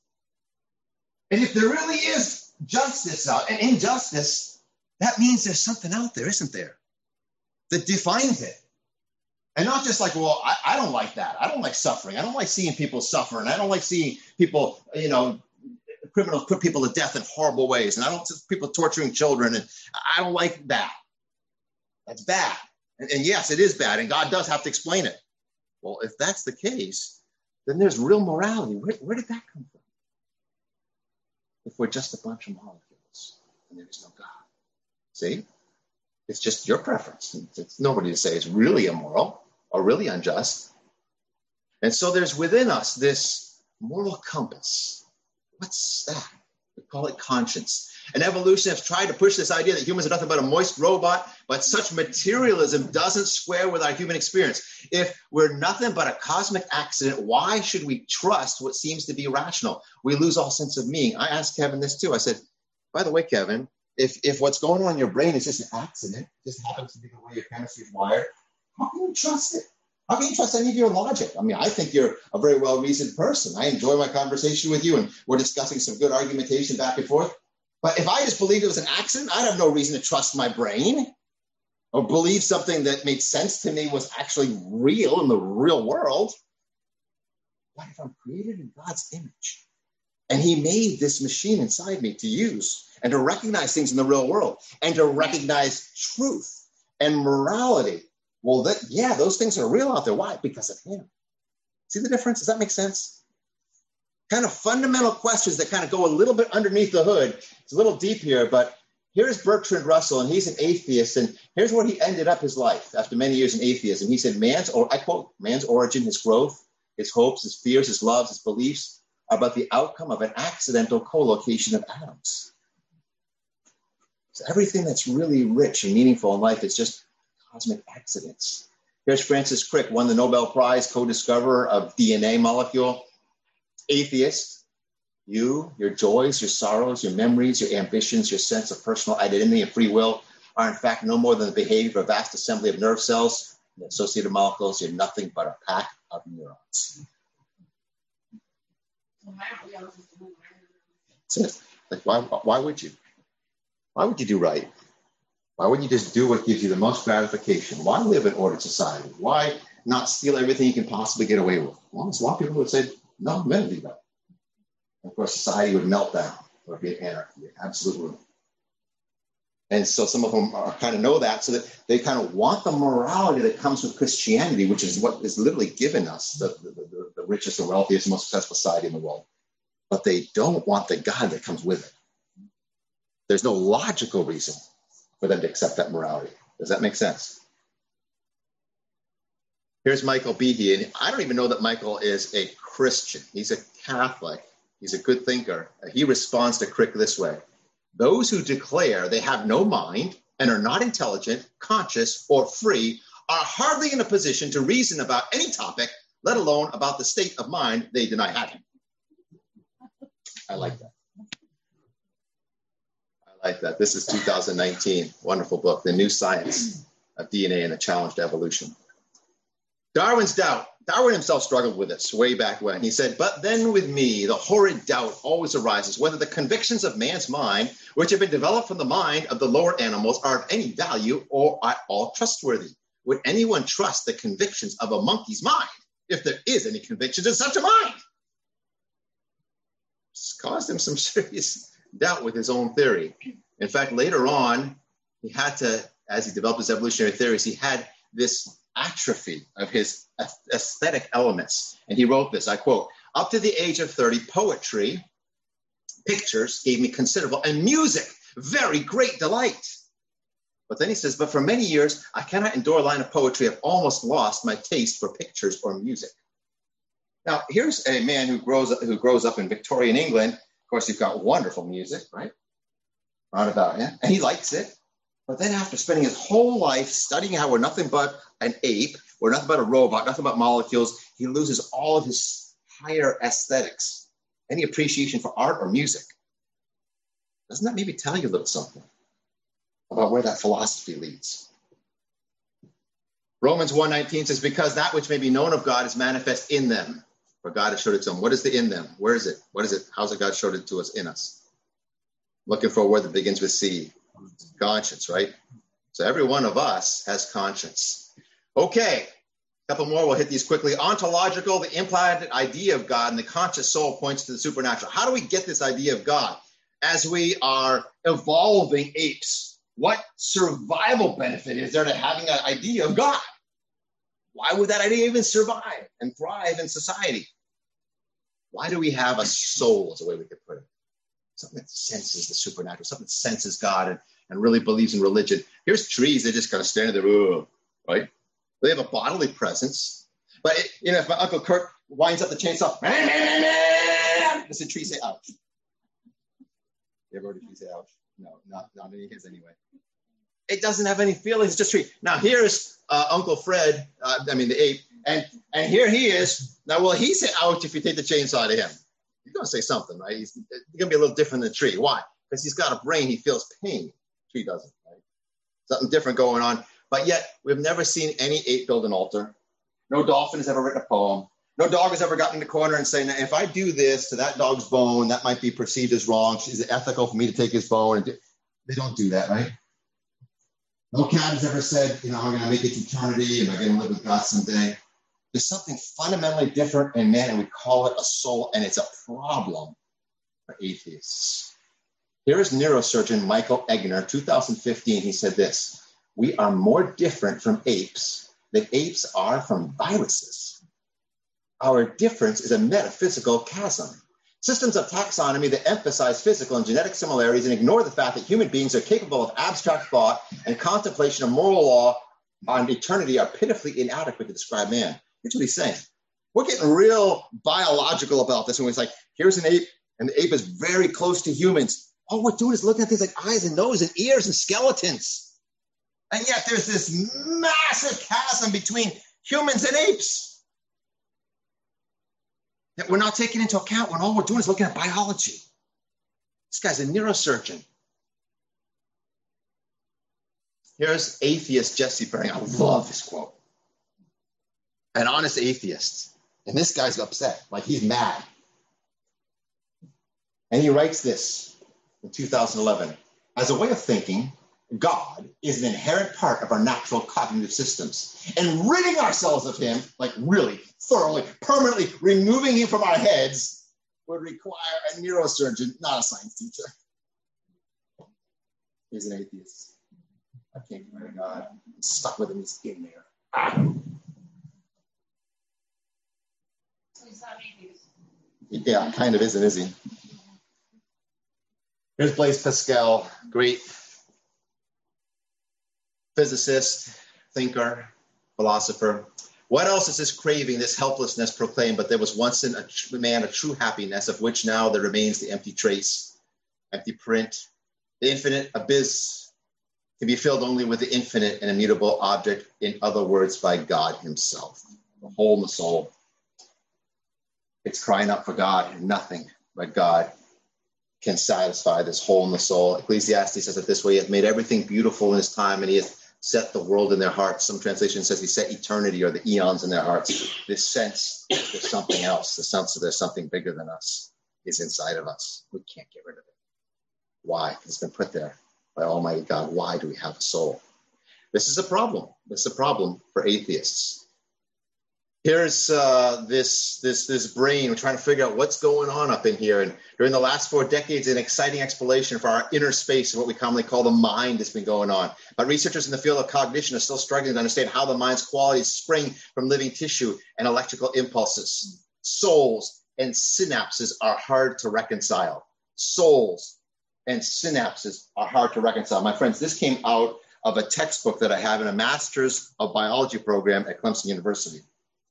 [SPEAKER 1] And if there really is justice out and injustice, that means there's something out there, isn't there, that defines it. And not just like, well, I, I don't like that. I don't like suffering. I don't like seeing people suffer. And I don't like seeing people, you know, criminals put people to death in horrible ways. And I don't see people torturing children. And I don't like that. That's bad. And, and yes, it is bad. And God does have to explain it. Well, if that's the case, then there's real morality. Where, where did that come from? If we're just a bunch of molecules and there is no God. See? It's just your preference. It's, it's nobody to say it's really immoral or really unjust. And so there's within us this moral compass. What's that? We call it conscience. And evolution has tried to push this idea that humans are nothing but a moist robot, but such materialism doesn't square with our human experience. If we're nothing but a cosmic accident, why should we trust what seems to be rational? We lose all sense of meaning. I asked Kevin this too. I said, by the way, Kevin, if, if what's going on in your brain is just an accident, just happens to be the way your chemistry is wired, how can you trust it? How can you trust any of your logic? I mean, I think you're a very well-reasoned person. I enjoy my conversation with you, and we're discussing some good argumentation back and forth. But if I just believed it was an accident, I'd have no reason to trust my brain or believe something that made sense to me was actually real in the real world. What if I'm created in God's image? And he made this machine inside me to use and to recognize things in the real world and to recognize truth and morality. Well, that, yeah, those things are real out there. Why? Because of him. See the difference? Does that make sense? Kind of fundamental questions that kind of go a little bit underneath the hood. It's a little deep here, but here's Bertrand Russell, and he's an atheist, and here's where he ended up his life after many years in atheism. He said, man's, or I quote, man's origin, his growth, his hopes, his fears, his loves, his beliefs are but the outcome of an accidental co-location of atoms. So everything that's really rich and meaningful in life is just cosmic accidents. Here's Francis Crick, won the Nobel Prize, co-discoverer of D N A molecule. Atheist, you, your joys, your sorrows, your memories, your ambitions, your sense of personal identity and free will are in fact no more than the behavior of a vast assembly of nerve cells and associated molecules. You're nothing but a pack of neurons. That's it. Like, why, why would you? Why would you do right? Why wouldn't you just do what gives you the most gratification? Why live in ordered society? Why not steal everything you can possibly get away with? Well, there's a lot of people would say, no, I'm going to do that. Of course, society would melt down. There would be an anarchy, absolute ruin. And so some of them are, kind of know that, so that they kind of want the morality that comes with Christianity, which is what is literally given us the, the, the, the richest, the wealthiest, most successful society in the world. But they don't want the God that comes with it. There's no logical reason for them to accept that morality. Does that make sense? Here's Michael Behe, and I don't even know that Michael is a Christian. He's a Catholic. He's a good thinker. He responds to Crick this way. Those who declare they have no mind and are not intelligent, conscious, or free are hardly in a position to reason about any topic, let alone about the state of mind they deny having. I like that. I like that. This is two thousand nineteen. Wonderful book, The New Science of D N A and the Challenge to Evolution. Darwin's doubt. Darwin himself struggled with this way back when. He said, but then with me, the horrid doubt always arises whether the convictions of man's mind, which have been developed from the mind of the lower animals, are of any value or at all trustworthy. Would anyone trust the convictions of a monkey's mind, if there is any convictions in such a mind? It's caused him some serious doubt with his own theory. In fact, later on, he had to, as he developed his evolutionary theories, he had this atrophy of his aesthetic elements. And he wrote this, I quote, up to the age of thirty, poetry, pictures gave me considerable, and music, very great delight. But then he says, but for many years, I cannot endure a line of poetry. I've almost lost my taste for pictures or music. Now, here's a man who grows up, who grows up in Victorian England. Of course, you've got wonderful music, right? Round about him, and he likes it. But then after spending his whole life studying how we're nothing but an ape, we're nothing but a robot, nothing but molecules, he loses all of his higher aesthetics, any appreciation for art or music. Doesn't that maybe tell you a little something about where that philosophy leads? Romans one nineteen says, because that which may be known of God is manifest in them, for God has showed it to them. What is the in them? Where is it? What is it? How's it God showed it to us in us? Looking for a word that begins with C. Conscience, right? So every one of us has conscience. Okay, a couple more. We'll hit these quickly. Ontological, the implanted idea of God, and the conscious soul points to the supernatural. How do we get this idea of God? As we are evolving apes, what survival benefit is there to having an idea of God? Why would that idea even survive and thrive in society? Why do we have a soul, is the way we could put it? Something that senses the supernatural, something that senses God and, and really believes in religion. Here's trees, they just kind of stand there, oh, right? They have a bodily presence. But, it, you know, if my Uncle Kirk winds up the chainsaw, does the tree say, ouch? You ever heard a tree say ouch? No, not, not any of his anyway. It doesn't have any feelings, it's just tree. Now here's uh, Uncle Fred, uh, I mean the ape, and, and here he is. Now, will he say ouch if you take the chainsaw to him? He's going to say something, right? He's, he's going to be a little different than the tree. Why? Because he's got a brain, he feels pain. Tree doesn't, right? Something different going on. But yet, we've never seen any ape build an altar. No dolphin has ever written a poem. No dog has ever gotten in the corner and saying, if I do this to that dog's bone, that might be perceived as wrong. Is it ethical for me to take his bone? And do... They don't do that, right? No cat has ever said, you know, I'm going to make it to eternity and I'm going to live with God someday. There's something fundamentally different in man, and we call it a soul, and it's a problem for atheists. Here is neurosurgeon Michael Egner, two thousand fifteen. He said this: we are more different from apes than apes are from viruses. Our difference is a metaphysical chasm. Systems of taxonomy that emphasize physical and genetic similarities and ignore the fact that human beings are capable of abstract thought and contemplation of moral law on eternity are pitifully inadequate to describe man. Here's what he's saying. We're getting real biological about this. And it's like, here's an ape, and the ape is very close to humans. All we're doing is looking at things like eyes and nose and ears and skeletons. And yet there's this massive chasm between humans and apes that we're not taking into account when all we're doing is looking at biology. This guy's a neurosurgeon. Here's atheist Jesse Bering. I love this quote. An honest atheist. And this guy's upset, like he's mad. And he writes this in two thousand eleven. As a way of thinking, God is an inherent part of our natural cognitive systems. And ridding ourselves of him, like really thoroughly, permanently removing him from our heads, would require a neurosurgeon, not a science teacher. He's an atheist. I can't get rid of God. I'm stuck with him. He's in there. Ah.
[SPEAKER 3] So he's not an atheist.
[SPEAKER 1] Yeah, kind of isn't, is he? Here's Blaise Pascal, great physicist, thinker, philosopher. What else is this craving, this helplessness proclaimed? But there was once in a man a true happiness, of which now there remains the empty trace, empty print. The infinite abyss can be filled only with the infinite and immutable object, in other words, by God himself. The hole in the soul. It's crying out for God, and nothing but God can satisfy this hole in the soul. Ecclesiastes says it this way: he hath made everything beautiful in his time, and he hath set the world in their hearts. Some translation says he set eternity or the eons in their hearts. This sense there's something else, the sense that there's something bigger than us is inside of us. We can't get rid of it. Why? It's been put there by Almighty God. Why do we have a soul? This is a problem. This is a problem for atheists. Here's uh, this, this, this brain. We're trying to figure out what's going on up in here. And during the last four decades, an exciting exploration for our inner space of what we commonly call the mind has been going on. But researchers in the field of cognition are still struggling to understand how the mind's qualities spring from living tissue and electrical impulses. Souls and synapses are hard to reconcile. Souls and synapses are hard to reconcile. My friends, this came out of a textbook that I have in a Master's of Biology program at Clemson University.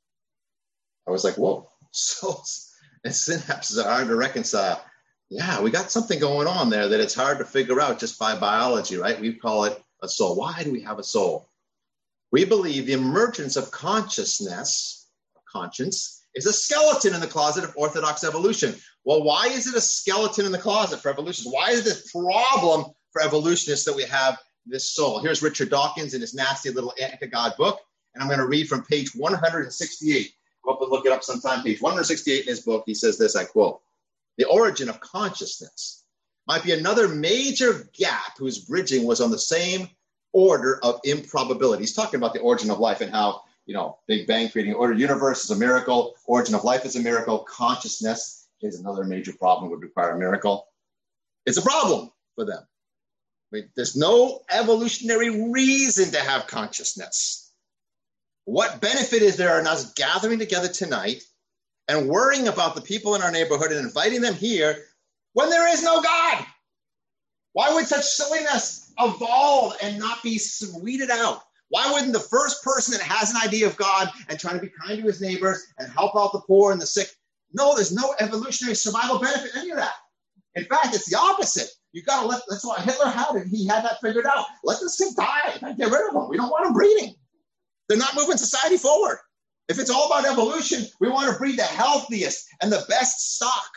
[SPEAKER 1] I was like, whoa, souls and synapses are hard to reconcile. Yeah, we got something going on there that it's hard to figure out just by biology, right? We call it a soul. Why do we have a soul? We believe the emergence of consciousness, conscience, is a skeleton in the closet of orthodox evolution. Well, why is it a skeleton in the closet for evolutionists? Why is this problem for evolutionists that we have this soul? Here's Richard Dawkins in his nasty little Anti-God book, and I'm going to read from page one hundred sixty-eight. Go up and look it up sometime. Page one hundred sixty-eight in his book, he says this, I quote, "The origin of consciousness might be another major gap whose bridging was on the same order of improbability." He's talking about the origin of life and how, you know, Big Bang creating order universe is a miracle. Origin of life is a miracle. Consciousness is another major problem, would require a miracle. It's a problem for them. I mean, there's no evolutionary reason to have consciousness. What benefit is there in us gathering together tonight and worrying about the people in our neighborhood and inviting them here when there is no God? Why would such silliness evolve and not be weeded out? Why wouldn't the first person that has an idea of God and trying to be kind to his neighbors and help out the poor and the sick? No, there's no evolutionary survival benefit in any of that. In fact, it's the opposite. You got to let, that's why Hitler had it. He had that figured out. Let the sick die. Get rid of them. We don't want them breeding. They're not moving society forward. If it's all about evolution, we want to breed the healthiest and the best stock.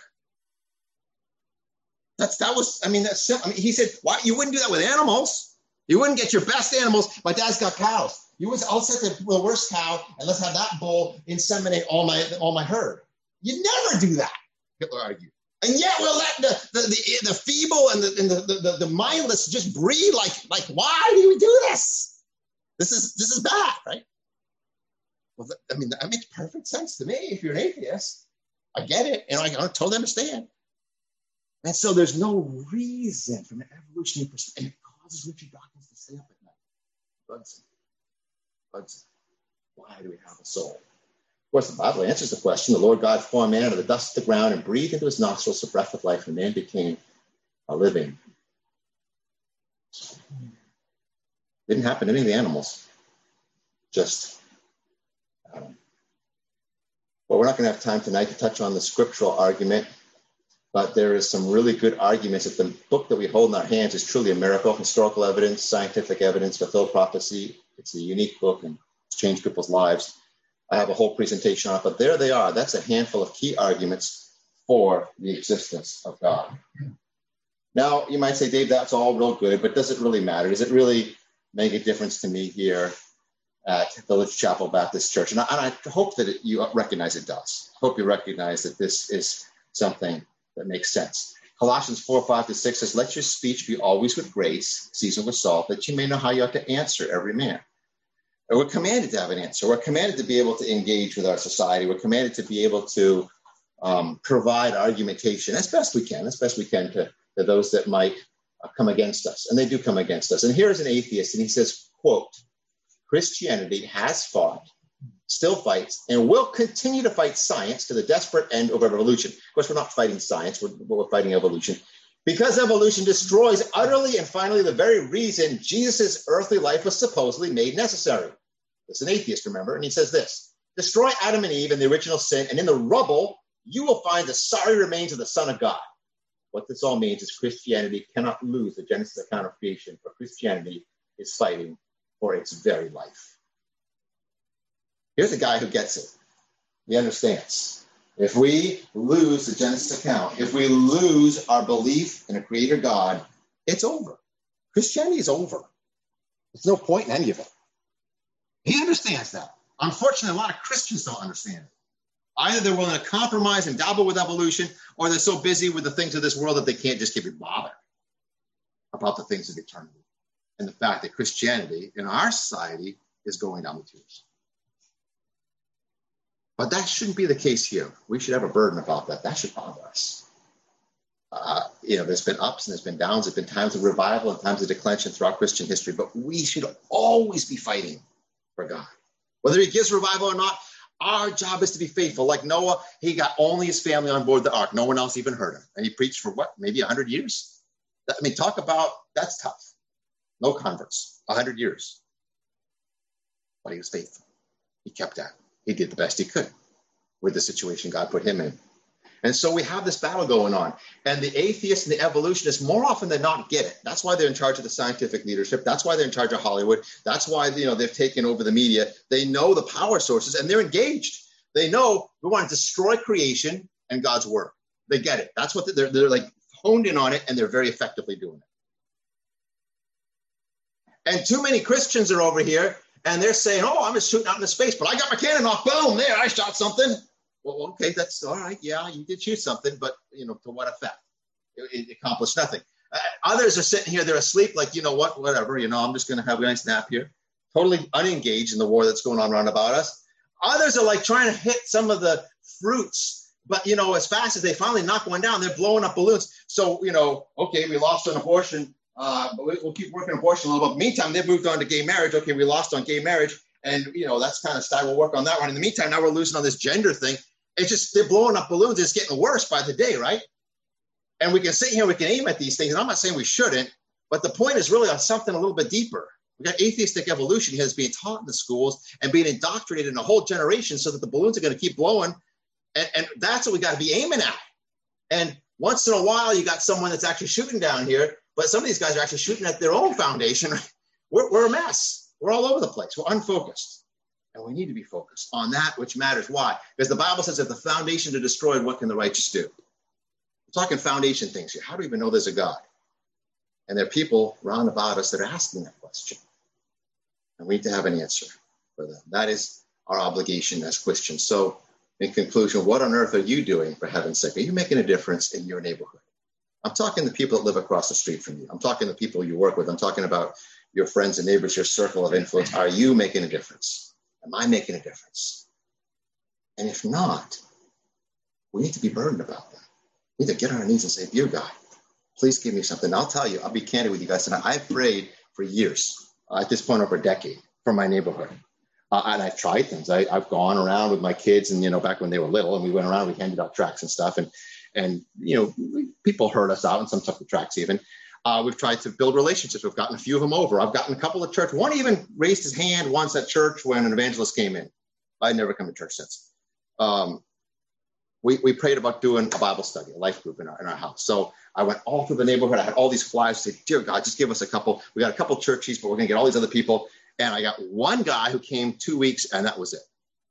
[SPEAKER 1] That's, that was, I mean, that's, I mean, he said, why, you wouldn't do that with animals. You wouldn't get your best animals. My dad's got cows. You would, I'll set the, the worst cow and let's have that bull inseminate all my, all my herd. You never do that, Hitler argued. And yet we'll let the, the, the, the feeble and, the, and the, the, the mindless just breed like, like, why do we do this? This is, this is bad, right? Well, I mean, that makes perfect sense to me. If you're an atheist, I get it. And I, I totally understand. And so there's no reason from an evolutionary perspective. And it causes Richard Dawkins to stay up at night. Budson, Budson, why do we have a soul? Of course, the Bible answers the question. The Lord God formed man out of the dust of the ground and breathed into his nostrils the breath of life, and man became a living. Didn't happen to any of the animals. Just, um, well, we're not going to have time tonight to touch on the scriptural argument, but there is some really good arguments that the book that we hold in our hands is truly a miracle. Historical evidence, scientific evidence, fulfilled prophecy. It's a unique book and it's changed people's lives. I have a whole presentation on it, but there they are. That's a handful of key arguments for the existence of God. Now, you might say, Dave, that's all real good, but does it really matter? Does it really make a difference to me here at Village Chapel Baptist Church? And I, and I hope that it, you recognize it does. I hope you recognize that this is something that makes sense. Colossians four, five to six says, let your speech be always with grace, seasoned with salt, that you may know how you ought to answer every man. And we're commanded to have an answer. We're commanded to be able to engage with our society. We're commanded to be able to um, provide argumentation as best we can, as best we can to, to those that might uh, come against us. And they do come against us. And here's an atheist, and he says, quote, Christianity has fought, still fights, and will continue to fight science to the desperate end of evolution. Of course, we're not fighting science, we're, we're fighting evolution. Because evolution destroys utterly and finally the very reason Jesus' earthly life was supposedly made necessary. It's an atheist, remember, and he says this, destroy Adam and Eve in the original sin, and in the rubble, you will find the sorry remains of the Son of God. What this all means is Christianity cannot lose the Genesis account of creation, for Christianity is fighting for its very life. Here's a guy who gets it. He understands. If we lose the Genesis account, if we lose our belief in a creator God, it's over. Christianity is over. There's no point in any of it. He understands that. Unfortunately, a lot of Christians don't understand it. Either they're willing to compromise and dabble with evolution, or they're so busy with the things of this world that they can't just give a bother about the things of eternity and the fact that Christianity in our society is going down the tubes. But that shouldn't be the case here. We should have a burden about that. That should bother us. Uh, you know, there's been ups and there's been downs. There's been times of revival and times of declension throughout Christian history, but we should always be fighting for God. Whether he gives revival or not, our job is to be faithful. Like Noah, he got only his family on board the ark. No one else even heard him. And he preached for what, maybe one hundred years? I mean, talk about, that's tough. No converts, one hundred years. But he was faithful. He kept at it. He did the best he could with the situation God put him in. And so we have this battle going on. And the atheists and the evolutionists, more often than not, get it. That's why they're in charge of the scientific leadership. That's why they're in charge of Hollywood. That's why, you know, they've taken over the media. They know the power sources and they're engaged. They know we want to destroy creation and God's work. They get it. That's what they're, they're like honed in on it, and they're very effectively doing it. And too many Christians are over here and they're saying, oh, I'm just shooting out into space, but I got my cannon off. Boom, there, I shot something. Well, okay, that's all right. Yeah, you did shoot something, but, you know, to what effect? It, it accomplished nothing. Uh, others are sitting here, they're asleep, like, you know what, whatever, you know, I'm just going to have a nice nap here. Totally unengaged in the war that's going on around about us. Others are like trying to hit some of the fruits, but, you know, as fast as they finally knock one down, they're blowing up balloons. So, you know, okay, we lost on abortion, uh, but we'll keep working abortion a little bit. Meantime, they've moved on to gay marriage. Okay, we lost on gay marriage. And, you know, that's kind of style. We'll work on that one. In the meantime, now we're losing on this gender thing. It's just, they're blowing up balloons. It's getting worse by the day, right? And we can sit here, we can aim at these things. And I'm not saying we shouldn't, but the point is really on something a little bit deeper. We got atheistic evolution here that's being taught in the schools and being indoctrinated in a whole generation so that the balloons are going to keep blowing. And, and that's what we got to be aiming at. And Once in a while, you got someone that's actually shooting down here, but some of these guys are actually shooting at their own foundation. We're, we're a mess. We're all over the place. We're unfocused. And we need to be focused on that which matters. Why? Because the Bible says if the foundation is destroyed, what can the righteous do? We're talking foundation things here. How do we even know there's a God? And there are people round about us that are asking that question. And we need to have an answer for them. That is our obligation as Christians. So in conclusion, what on earth are you doing, for heaven's sake? Are you making a difference in your neighborhood? I'm talking to people that live across the street from you. I'm talking to people you work with. I'm talking about your friends and neighbors, your circle of influence. Are you making a difference? Am I making a difference? And if not, we need to be burdened about that. We need to get on our knees and say, dear God, please give me something. I'll tell you, I'll be candid with you guys tonight. I've prayed for years, uh, at this point over a decade, for my neighborhood. Uh, and I've tried things. I, I've gone around with my kids, and, you know, back when they were little, and we went around, we handed out tracts and stuff. And, and you know, we, people heard us out, and some took the tracts even. Uh, we've tried to build relationships. We've gotten a few of them over. I've gotten a couple of church. One even raised his hand once at church when an evangelist came in. I'd never come to church since. Um, we, we prayed about doing a Bible study, a life group in our, in our house. So I went all through the neighborhood. I had all these flyers. I said, dear God, just give us a couple. We got a couple churchies, but we're going to get all these other people. And I got one guy who came two weeks, and that was it.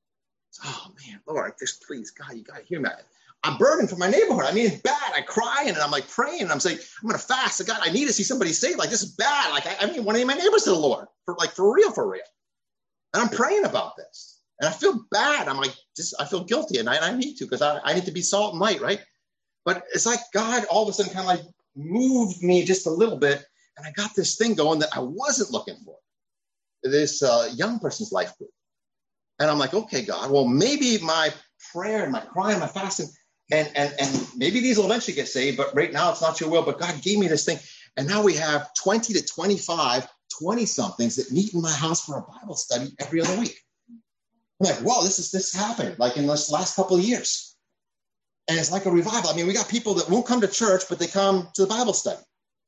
[SPEAKER 1] Oh, man, Lord, just please, God, you got to hear me. I'm burdened for my neighborhood. I mean, it's bad. I cry, and I'm like praying, and I'm saying, I'm going to fast. So God, I need to see somebody saved. Like, this is bad. Like, I, I mean, one of my neighbors to the Lord, for like, for real, for real. And I'm praying about this. And I feel bad. I'm like, just, I feel guilty, and I, I need to, because I, I need to be salt and light, right? But it's like God all of a sudden kind of like moved me just a little bit, and I got this thing going that I wasn't looking for. This uh, young person's life group. And I'm like, okay, God, well, maybe my prayer and my crying, my fasting, and, and, and maybe these will eventually get saved, but right now it's not your will. But God gave me this thing. And now we have twenty to twenty-five, twenty-somethings that meet in my house for a Bible study every other week. I'm like, whoa, this is this happened like in this last couple of years. And it's like a revival. I mean, we got people that won't come to church, but they come to the Bible study.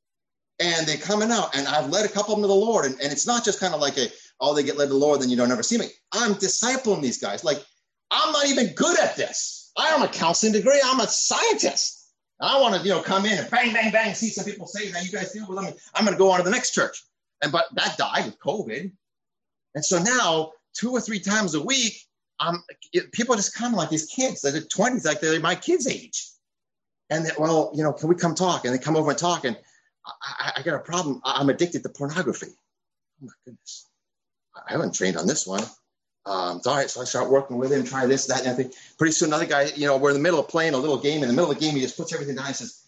[SPEAKER 1] And they're coming out, and I've led a couple of them to the Lord. And, and it's not just kind of like a, oh, they get led to the Lord, then you don't ever see me. I'm discipling these guys. Like, I'm not even good at this. I am a counseling degree. I'm a scientist. I want to, you know, come in and bang, bang, bang, see some people say, now you guys deal with them. I'm going to go on to the next church. And but that died with COVID. And so now, two or three times a week, um, it, people just come like these kids. They're twenties, like they're my kids' age. And they, well, you know, can we come talk? And they come over and talk. And I, I got a problem. I'm addicted to pornography. Oh, my goodness. I haven't trained on this one. Um, all right, so I start working with him, try this, that, and everything. Pretty soon, another guy, you know, we're in the middle of playing a little game. In the middle of the game, he just puts everything down and says,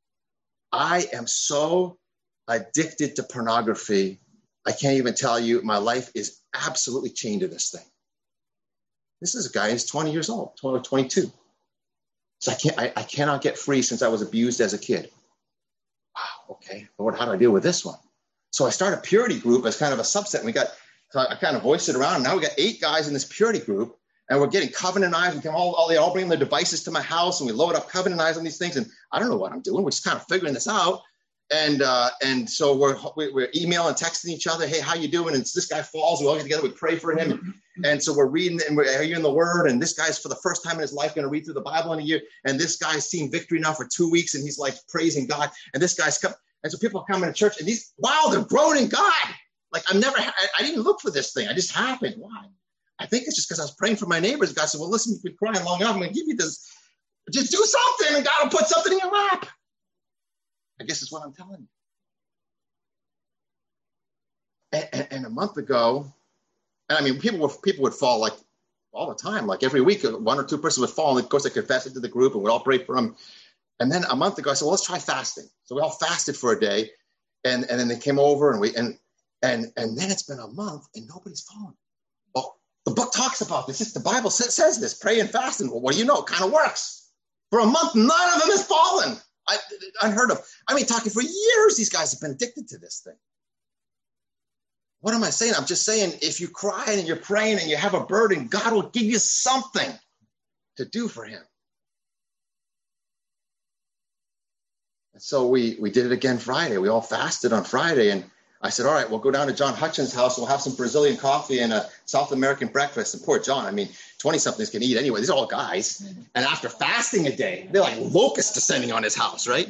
[SPEAKER 1] I am so addicted to pornography. I can't even tell you. My life is absolutely chained to this thing. This is a guy who's twenty years old, twenty, twenty-two. So I can't, I, I cannot get free since I was abused as a kid. Wow, okay, Lord, how do I deal with this one? So I started a purity group as kind of a subset. And we got, so I kind of voiced it around. Now we got eight guys in this purity group, and we're getting covenant knives. We can all, all they all bring their devices to my house, and we load up covenant knives on these things. And I don't know what I'm doing. We're just kind of figuring this out. And uh, and so we're we're emailing, texting each other. Hey, how you doing? And this guy falls. We all get together. We pray for him. And, and so we're reading, and we're, are you in the Word? And this guy's for the first time in his life going to read through the Bible in a year. And this guy's seen victory now for two weeks, and he's like praising God. And this guy's come. And so people are coming to church, and these, wow, they're growing in God. Like I've never, I, I didn't look for this thing. I just happened. Why? I think it's just because I was praying for my neighbors. God said, well, listen, you've been crying long enough. I'm going to give you this. Just do something, and God will put something in your lap. I guess that's what I'm telling you. And, and, and a month ago, and I mean, people were, people would fall like all the time, like every week, one or two persons would fall. And of course, they confessed it to the group, and we'd all pray for them. And then a month ago, I said, well, let's try fasting. So we all fasted for a day, and, and then they came over, and we and and and then it's been a month, and nobody's fallen. Well, the book talks about this. It's, the Bible says, says this, pray and fast. And well, what do you know? It kind of works. For a month, none of them has fallen. I, unheard of. I mean, talking for years, these guys have been addicted to this thing. What am I saying? I'm just saying, if you cry and you're praying and you have a burden, God will give you something to do for him. And so we we did it again Friday. We all fasted on Friday, and I said, all right, we'll go down to John Hutchins' house. We'll have some Brazilian coffee and a South American breakfast. And poor John, I mean, twenty-somethings can eat anyway. These are all guys. And after fasting a day, they're like locusts descending on his house, right?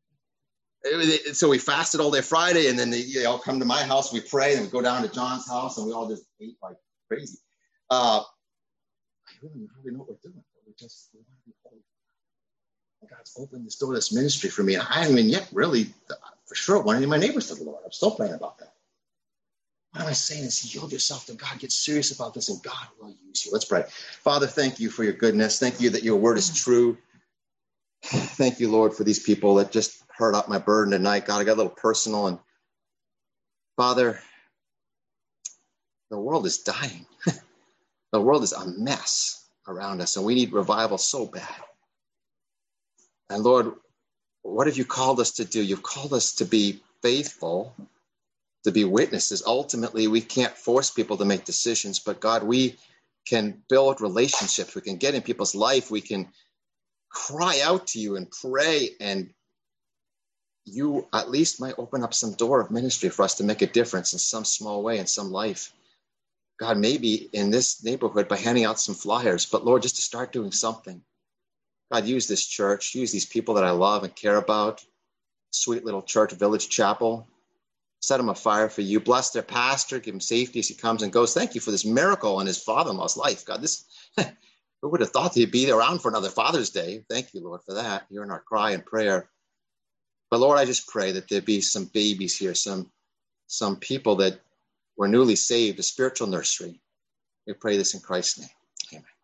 [SPEAKER 1] So we fasted all day Friday, and then they, they all come to my house. We pray, and we go down to John's house, and we all just ate like crazy. Uh, I really don't really know what we're doing. We're just, we want to be holy. God's opened this door to this ministry for me. And I haven't even yet really, for sure, won any of my neighbors to the Lord. I'm still praying about that. What am I saying is yield yourself to God. Get serious about this, and God will use you. Let's pray. Father, thank you for your goodness. Thank you that your word is true. Thank you, Lord, for these people that just heard up my burden tonight. God, I got a little personal. And Father, the world is dying. The world is a mess around us, and we need revival so bad. And Lord, what have you called us to do? You've called us to be faithful, to be witnesses. Ultimately, we can't force people to make decisions, but God, we can build relationships. We can get in people's life. We can cry out to you and pray, and you at least might open up some door of ministry for us to make a difference in some small way, in some life. God, maybe in this neighborhood by handing out some flyers, but Lord, just to start doing something. God, use this church, use these people that I love and care about. Sweet little church, Village Chapel. Set them afire for you. Bless their pastor, give him safety as he comes and goes. Thank you for this miracle in his father-in-law's life. God, this, who would have thought he'd be around for another Father's Day? Thank you, Lord, for that. You're in our cry and prayer. But Lord, I just pray that there be some babies here, some, some people that were newly saved, a spiritual nursery. We pray this in Christ's name. Amen.